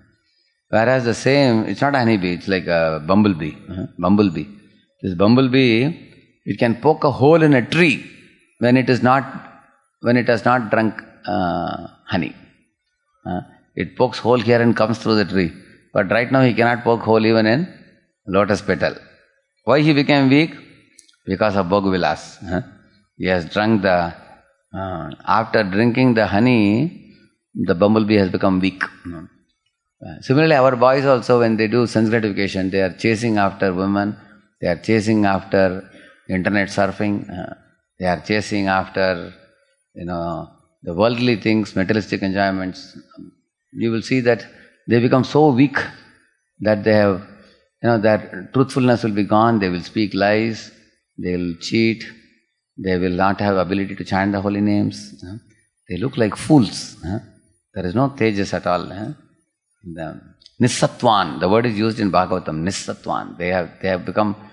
Whereas the same, it's not a honeybee, it's like a bumblebee. Bumblebee. This bumblebee, it can poke a hole in a tree when it is not, when it has not drunk uh, honey. Uh, it pokes hole here and comes through the tree. But right now he cannot poke hole even in lotus petal. Why he became weak? Because of Bhogvilas. Uh, he has drunk the, uh, after drinking the honey, the bumblebee has become weak. Uh, similarly, our boys also, when they do sense gratification, they are chasing after women, they are chasing after internet surfing, uh, they are chasing after, you know, the worldly things, materialistic enjoyments. You will see that they become so weak that they have, you know, their truthfulness will be gone, they will speak lies, they will cheat, they will not have ability to chant the holy names. Uh, they look like fools. Uh, there is no tejas at all. Uh, the Nissatwan, the word is used in Bhagavatam, Nissatwan. They have, they have become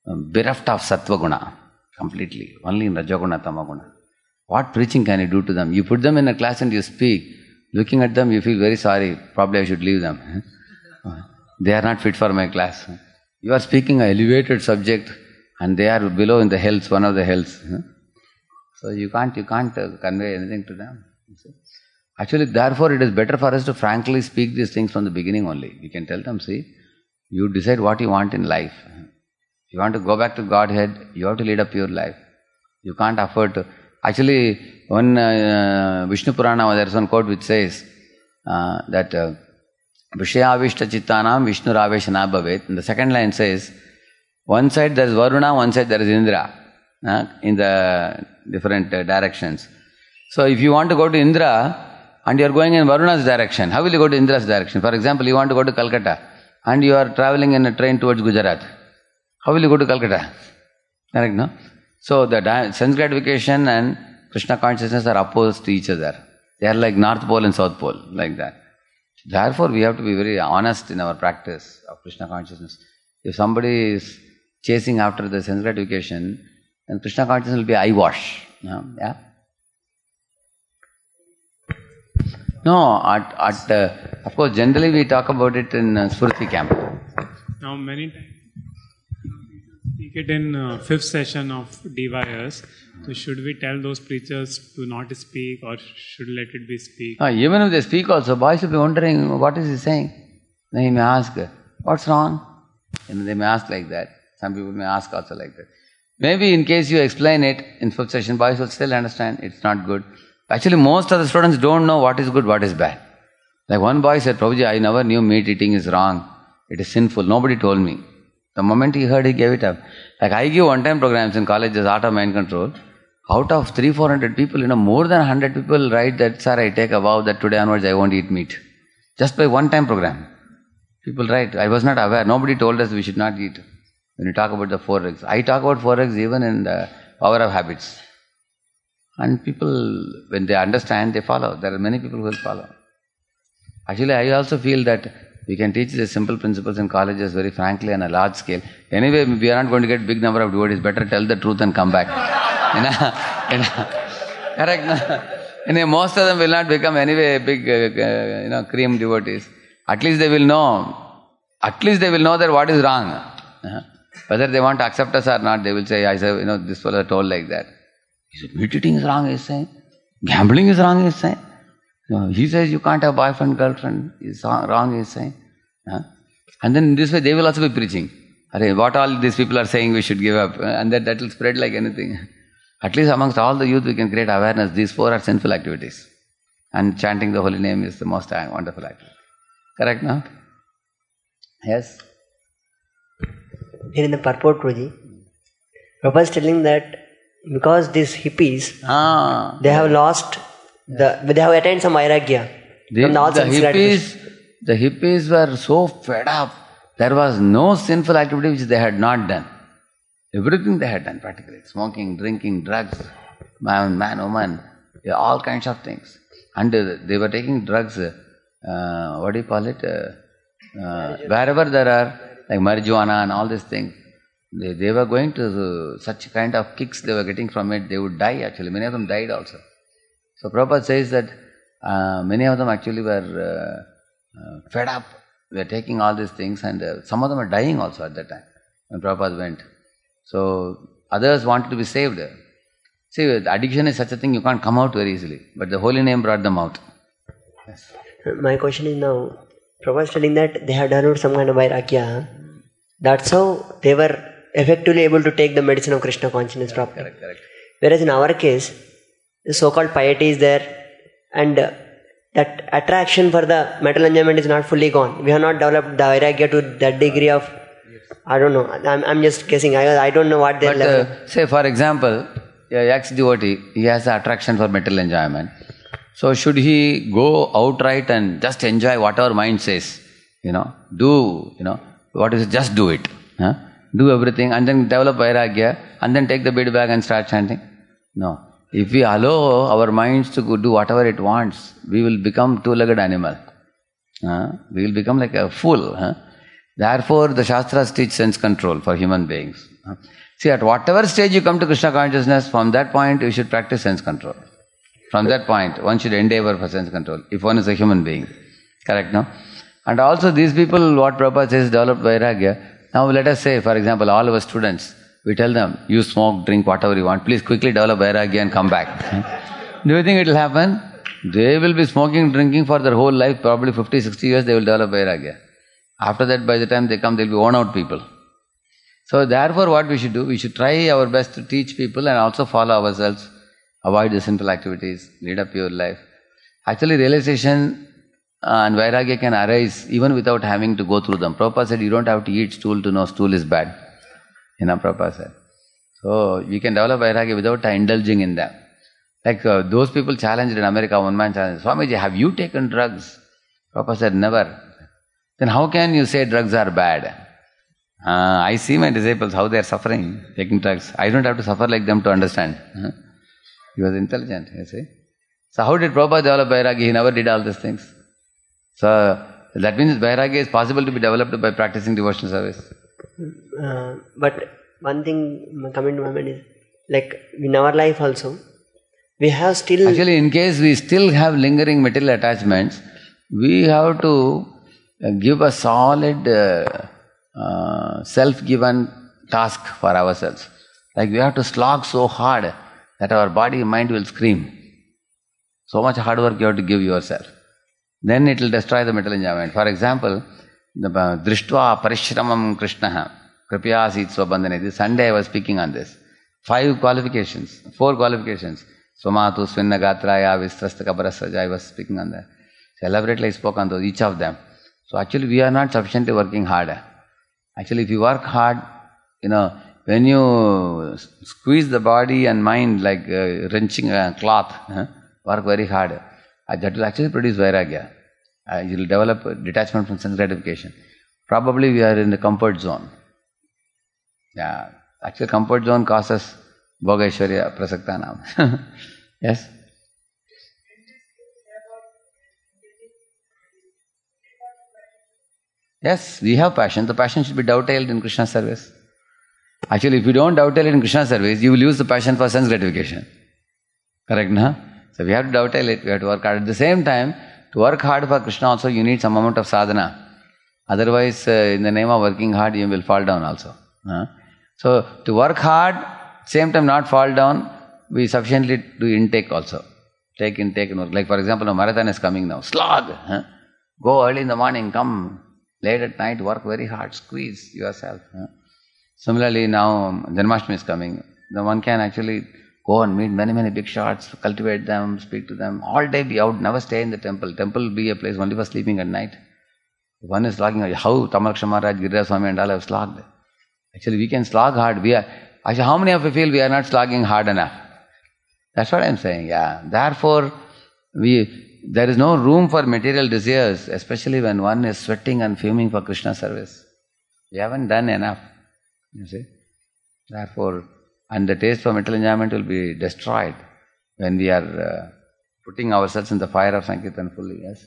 um, bereft of sattva guna, completely, only in rajoguna, tamaguna. What preaching can you do to them? You put them in a class and you speak. Looking at them, you feel very sorry. Probably I should leave them. They are not fit for my class. You are speaking an elevated subject, and they are below in the hells, one of the hells. So you can't, you can't uh, convey anything to them. Actually, therefore, it is better for us to frankly speak these things from the beginning only. We can tell them, see, you decide what you want in life. You want to go back to Godhead, you have to lead a pure life. You can't afford to. Actually, one uh, Vishnu Purana, there is one quote which says uh, that uh, Vishayavishta Chittanam Vishnu Raveshana Bhavet. And the second line says, one side there is Varuna, one side there is Indra, uh, in the different uh, directions. So if you want to go to Indra and you are going in Varuna's direction, how will you go to Indra's direction? For example, you want to go to Calcutta and you are traveling in a train towards Gujarat. How will you go to Calcutta? Correct, no? So the di- sense gratification and Krishna consciousness are opposed to each other. They are like North Pole and South Pole, like that. Therefore, we have to be very honest in our practice of Krishna consciousness. If somebody is chasing after the sense gratification, then Krishna consciousness will be eyewash. No? Yeah? No, at, at uh, of course, generally we talk about it in uh, Smriti camp. Now, many times we speak it in uh, fifth session of D Y S. So, should we tell those preachers to not speak, or should let it be speak? Uh, even if they speak also, boys will be wondering, what is he saying? Then he may ask, what's wrong? You know, they may ask like that. Some people may ask also like that. Maybe in case you explain it in fifth session, boys will still understand it's not good. Actually, most of the students don't know what is good, what is bad. Like one boy said, Prabhuji, I never knew meat eating is wrong. It is sinful. Nobody told me. The moment he heard, he gave it up. Like I give one-time programs in colleges, Art of Mind Control. Out of three, four hundred people, you know, more than a hundred people write that, sir, I take a vow that today onwards I won't eat meat. Just by one-time program. People write, I was not aware. Nobody told us we should not eat. When you talk about the four eggs. I talk about four eggs even in the Power of Habits. And people, when they understand, they follow. There are many people who will follow. Actually, I also feel that we can teach the simple principles in colleges very frankly on a large scale. Anyway, we are not going to get big number of devotees. Better tell the truth and come back. You know, you know, correct? No? You know, most of them will not become anyway big, uh, uh, you know, cream devotees. At least they will know. At least they will know that what is wrong. Uh-huh. Whether they want to accept us or not, they will say, I say, you know, this fellow told like that. He said, meat eating is wrong, he is saying. Gambling is wrong, he is saying. So he says you can't have boyfriend, girlfriend. It's wrong, he is saying. Huh? And then in this way they will also be preaching. What all these people are saying we should give up. And that, that will spread like anything. At least amongst all the youth we can create awareness. These four are sinful activities. And chanting the holy name is the most wonderful activity. Correct, no? Yes? Here in the purport, Guruji, Prabhupada is telling that because these hippies, ah. they have lost, the, they have attained some vairagya. The, from the, the, hippies, the hippies were so fed up. There was no sinful activity which they had not done. Everything they had done practically. Smoking, drinking, drugs, man, man woman, all kinds of things. And uh, they were taking drugs, uh, what do you call it? Uh, uh, wherever there are, like marijuana and all these things. They, they were going to uh, such kind of kicks they were getting from it, they would die actually. Many of them died also. So Prabhupada says that uh, many of them actually were uh, uh, fed up. They were taking all these things and uh, some of them were dying also at that time when Prabhupada went. So others wanted to be saved. See, addiction is such a thing you can't come out very easily. But the holy name brought them out. Yes. My question is now, Prabhupada is telling that they have developed some kind of vairagya. That's how they were effectively able to take the medicine of Krishna consciousness properly. Correct, correct. Whereas in our case, the so-called piety is there and uh, that attraction for the material enjoyment is not fully gone. We have not developed the vairagya to that degree of, I don't know, I'm, I'm just guessing, I, I don't know what their but, level. Uh, say for example, a ex-devotee, he has an attraction for material enjoyment. So should he go outright and just enjoy whatever mind says? You know, do, you know, what is it? Just do it. Huh? Do everything and then develop vairagya and then take the bead bag and start chanting? No. If we allow our minds to go do whatever it wants, we will become two-legged animal. Huh? We will become like a fool. Huh? Therefore, the Shastras teach sense control for human beings. See, at whatever stage you come to Krishna consciousness, from that point you should practice sense control. From that point, one should endeavor for sense control, if one is a human being. Correct, no? And also these people, what Prabhupada says, developed Vairagya. Now let us say, for example, all our students, we tell them, you smoke, drink, whatever you want, please quickly develop Vairagya and come back. Do you think it will happen? They will be smoking, drinking for their whole life, probably fifty, sixty years they will develop Vairagya. After that, by the time they come, they will be worn out people. So therefore what we should do, we should try our best to teach people and also follow ourselves, avoid the sinful activities, lead a pure life. Actually realization uh, and Vairagya can arise even without having to go through them. Prabhupada said you don't have to eat stool to know stool is bad. You know, Prabhupada said. So you can develop Vairagya without uh, indulging in them. Like uh, those people challenged in America, one man challenged, Swamiji, have you taken drugs? Prabhupada said, never. Then how can you say drugs are bad? Uh, I see my disciples, how they are suffering, taking drugs. I don't have to suffer like them to understand. Uh, he was intelligent, you see. So how did Prabhupada develop Vairagya? He never did all these things. So that means Vairagya is possible to be developed by practicing devotional service. Uh, but one thing coming to my mind is, like in our life also, we have still... Actually, in case we still have lingering material attachments, we have to give a solid uh, uh, self-given task for ourselves. Like we have to slog so hard that our body and mind will scream. So much hard work you have to give yourself. Then it will destroy the material enjoyment. For example, the uh, Drishtva Parishramam Krishnaha Kripyasit Swabandhane. This Sunday I was speaking on this. Five qualifications, four qualifications. Swamatu Svinna Gatraya Vistrasta Kabarasraja. I was speaking on that. So elaborately I spoke on those, each of them. So actually we are not sufficiently working hard. Actually if you work hard, you know, when you squeeze the body and mind like uh, wrenching a cloth, huh, work very hard, uh, that will actually produce Vairagya. Uh, you will develop detachment from sense gratification. Probably we are in the comfort zone. Yeah, actually comfort zone causes Bhoga Aishwarya Prasaktanam. Yes? Yes, we have passion. The passion should be dovetailed in Krishna service. Actually, if you don't dovetail it in Krishna service, you will lose the passion for sense gratification. Correct, no? So we have to dovetail it, we have to work hard. At the same time, to work hard for Krishna also, you need some amount of sadhana. Otherwise, uh, in the name of working hard, you will fall down also. Uh? So, to work hard, same time not fall down, we sufficiently do intake also. Take intake and work. Like for example, a marathon is coming now. Slog! Huh? Go early in the morning, come late at night, work very hard, squeeze yourself. Huh? Similarly, now Janmashtami is coming. Then one can actually go and meet many, many big shots, cultivate them, speak to them. All day be out, never stay in the temple. Temple will be a place only for sleeping at night. If one is slogging, how Tamaksha Maharaj, Giriraj Swami and all have slogged. Actually, we can slog hard. We are, actually, how many of you feel we are not slogging hard enough? That's what I am saying, yeah. Therefore, we, there is no room for material desires, especially when one is sweating and fuming for Krishna service. We haven't done enough, you see. Therefore, and the taste for material enjoyment will be destroyed when we are uh, putting ourselves in the fire of Sankirtan fully, yes.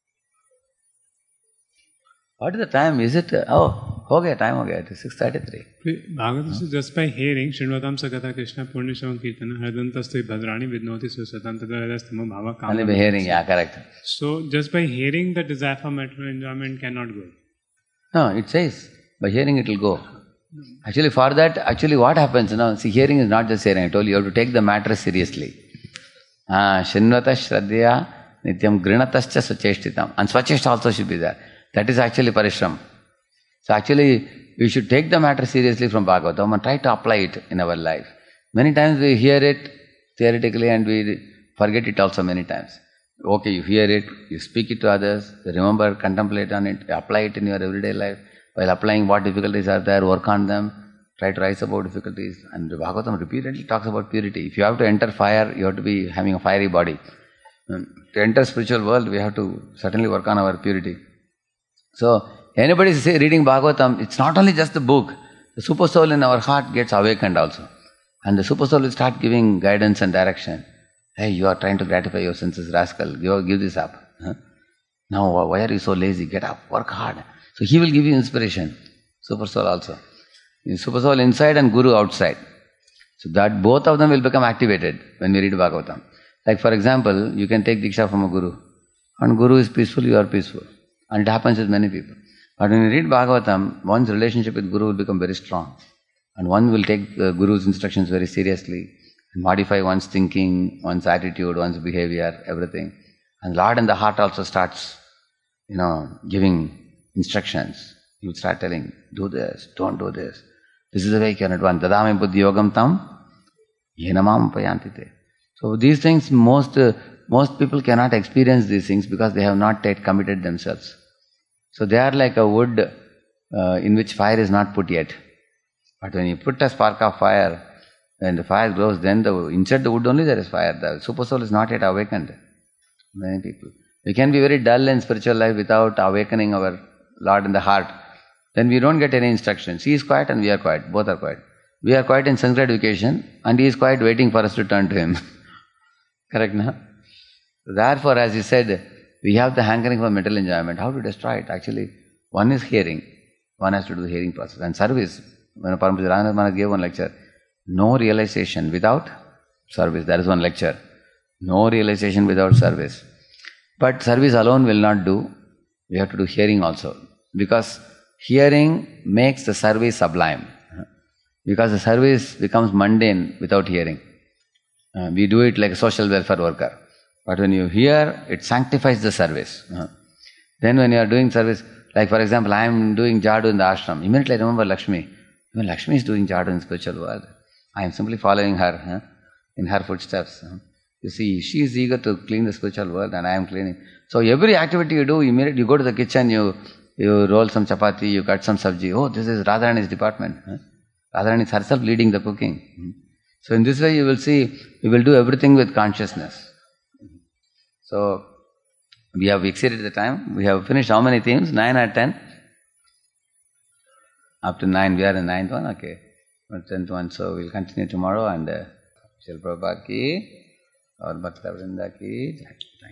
What is the time? Is it, uh, oh, okay, time ho gaya, it is six thirty-three. Bhagavatam says, just by hearing, Srinvatam Sakatha Krishna Purna Shavam Kirtana Hardantastu Bhadrani Vidnoti Susatan Tadadastama Bhava Kama. Only by hearing, yeah, correct. So, just by hearing the desire for material enjoyment cannot go. No, it says, by hearing it will go. Actually, for that, actually what happens, you know, see, hearing is not just hearing. I told you, you have to take the matter seriously. Ah, Shinvata Shraddhya Nityam Grinatascha Swacheshtitam. And Swacheshta also should be there. That is actually parishram. So actually, we should take the matter seriously from Bhagavatam and try to apply it in our life. Many times we hear it theoretically and we forget it also many times. Okay, you hear it, you speak it to others, remember, contemplate on it, apply it in your everyday life. While applying what difficulties are there, work on them, try to rise above difficulties. And Bhagavatam repeatedly talks about purity. If you have to enter fire, you have to be having a fiery body. And to enter spiritual world, we have to certainly work on our purity. So, anybody say reading Bhagavatam, it's not only just the book. The super soul in our heart gets awakened also. And the super soul will start giving guidance and direction. Hey, you are trying to gratify your senses, rascal. Give, give this up. Huh? Now, why are you so lazy? Get up, work hard. So he will give you inspiration. Super soul also. Super soul inside and Guru outside. So that both of them will become activated when we read Bhagavatam. Like for example, you can take Diksha from a Guru. And Guru is peaceful, you are peaceful. And it happens with many people. But when you read Bhagavatam, one's relationship with Guru will become very strong. And one will take the Guru's instructions very seriously. And modify one's thinking, one's attitude, one's behavior, everything. And Lord in the heart also starts, you know, giving instructions. He will start telling, do this, don't do this. This is the way you can advance. Dadami buddhi yogam tam yenamam payantite. So these things, most uh, most people cannot experience these things because they have not yet committed themselves. So they are like a wood uh, in which fire is not put yet. But when you put a spark of fire, when the fire grows, then the inside the wood only there is fire. The super soul is not yet awakened. Many people. We can be very dull in spiritual life without awakening our Lord in the heart. Then we don't get any instructions. He is quiet and we are quiet. Both are quiet. We are quiet in Sanskrit education and he is quiet waiting for us to turn to him. Correct, no? Therefore, as he said, we have the hankering for mental enjoyment. How to destroy it? Actually, one is hearing. One has to do the hearing process. And service. When Paramahansa Raghunath Maharaj gave one lecture, no realization without service. That is one lecture. No realization without service. But service alone will not do. We have to do hearing also. Because hearing makes the service sublime. Because the service becomes mundane without hearing. Uh, we do it like a social welfare worker. But when you hear, it sanctifies the service. Uh, then when you are doing service, like for example, I am doing Jadu in the ashram. Immediately I remember Lakshmi. When Lakshmi is doing Jadu in the spiritual world, I am simply following her, huh, in her footsteps. Huh. You see, she is eager to clean the spiritual world and I am cleaning. So every activity you do, immediately you go to the kitchen, you you roll some chapati, you cut some sabji. Oh, this is Radharani's department. Huh? Radharani is herself leading the cooking. Hmm. So in this way you will see, you will do everything with consciousness. So, we have exceeded the time. We have finished how many themes? Nine or ten? Up to nine, we are in ninth one, okay. Tenth one, so we'll continue tomorrow and uh, Srila Prabhupada ki, or Bhakta Vrinda ki.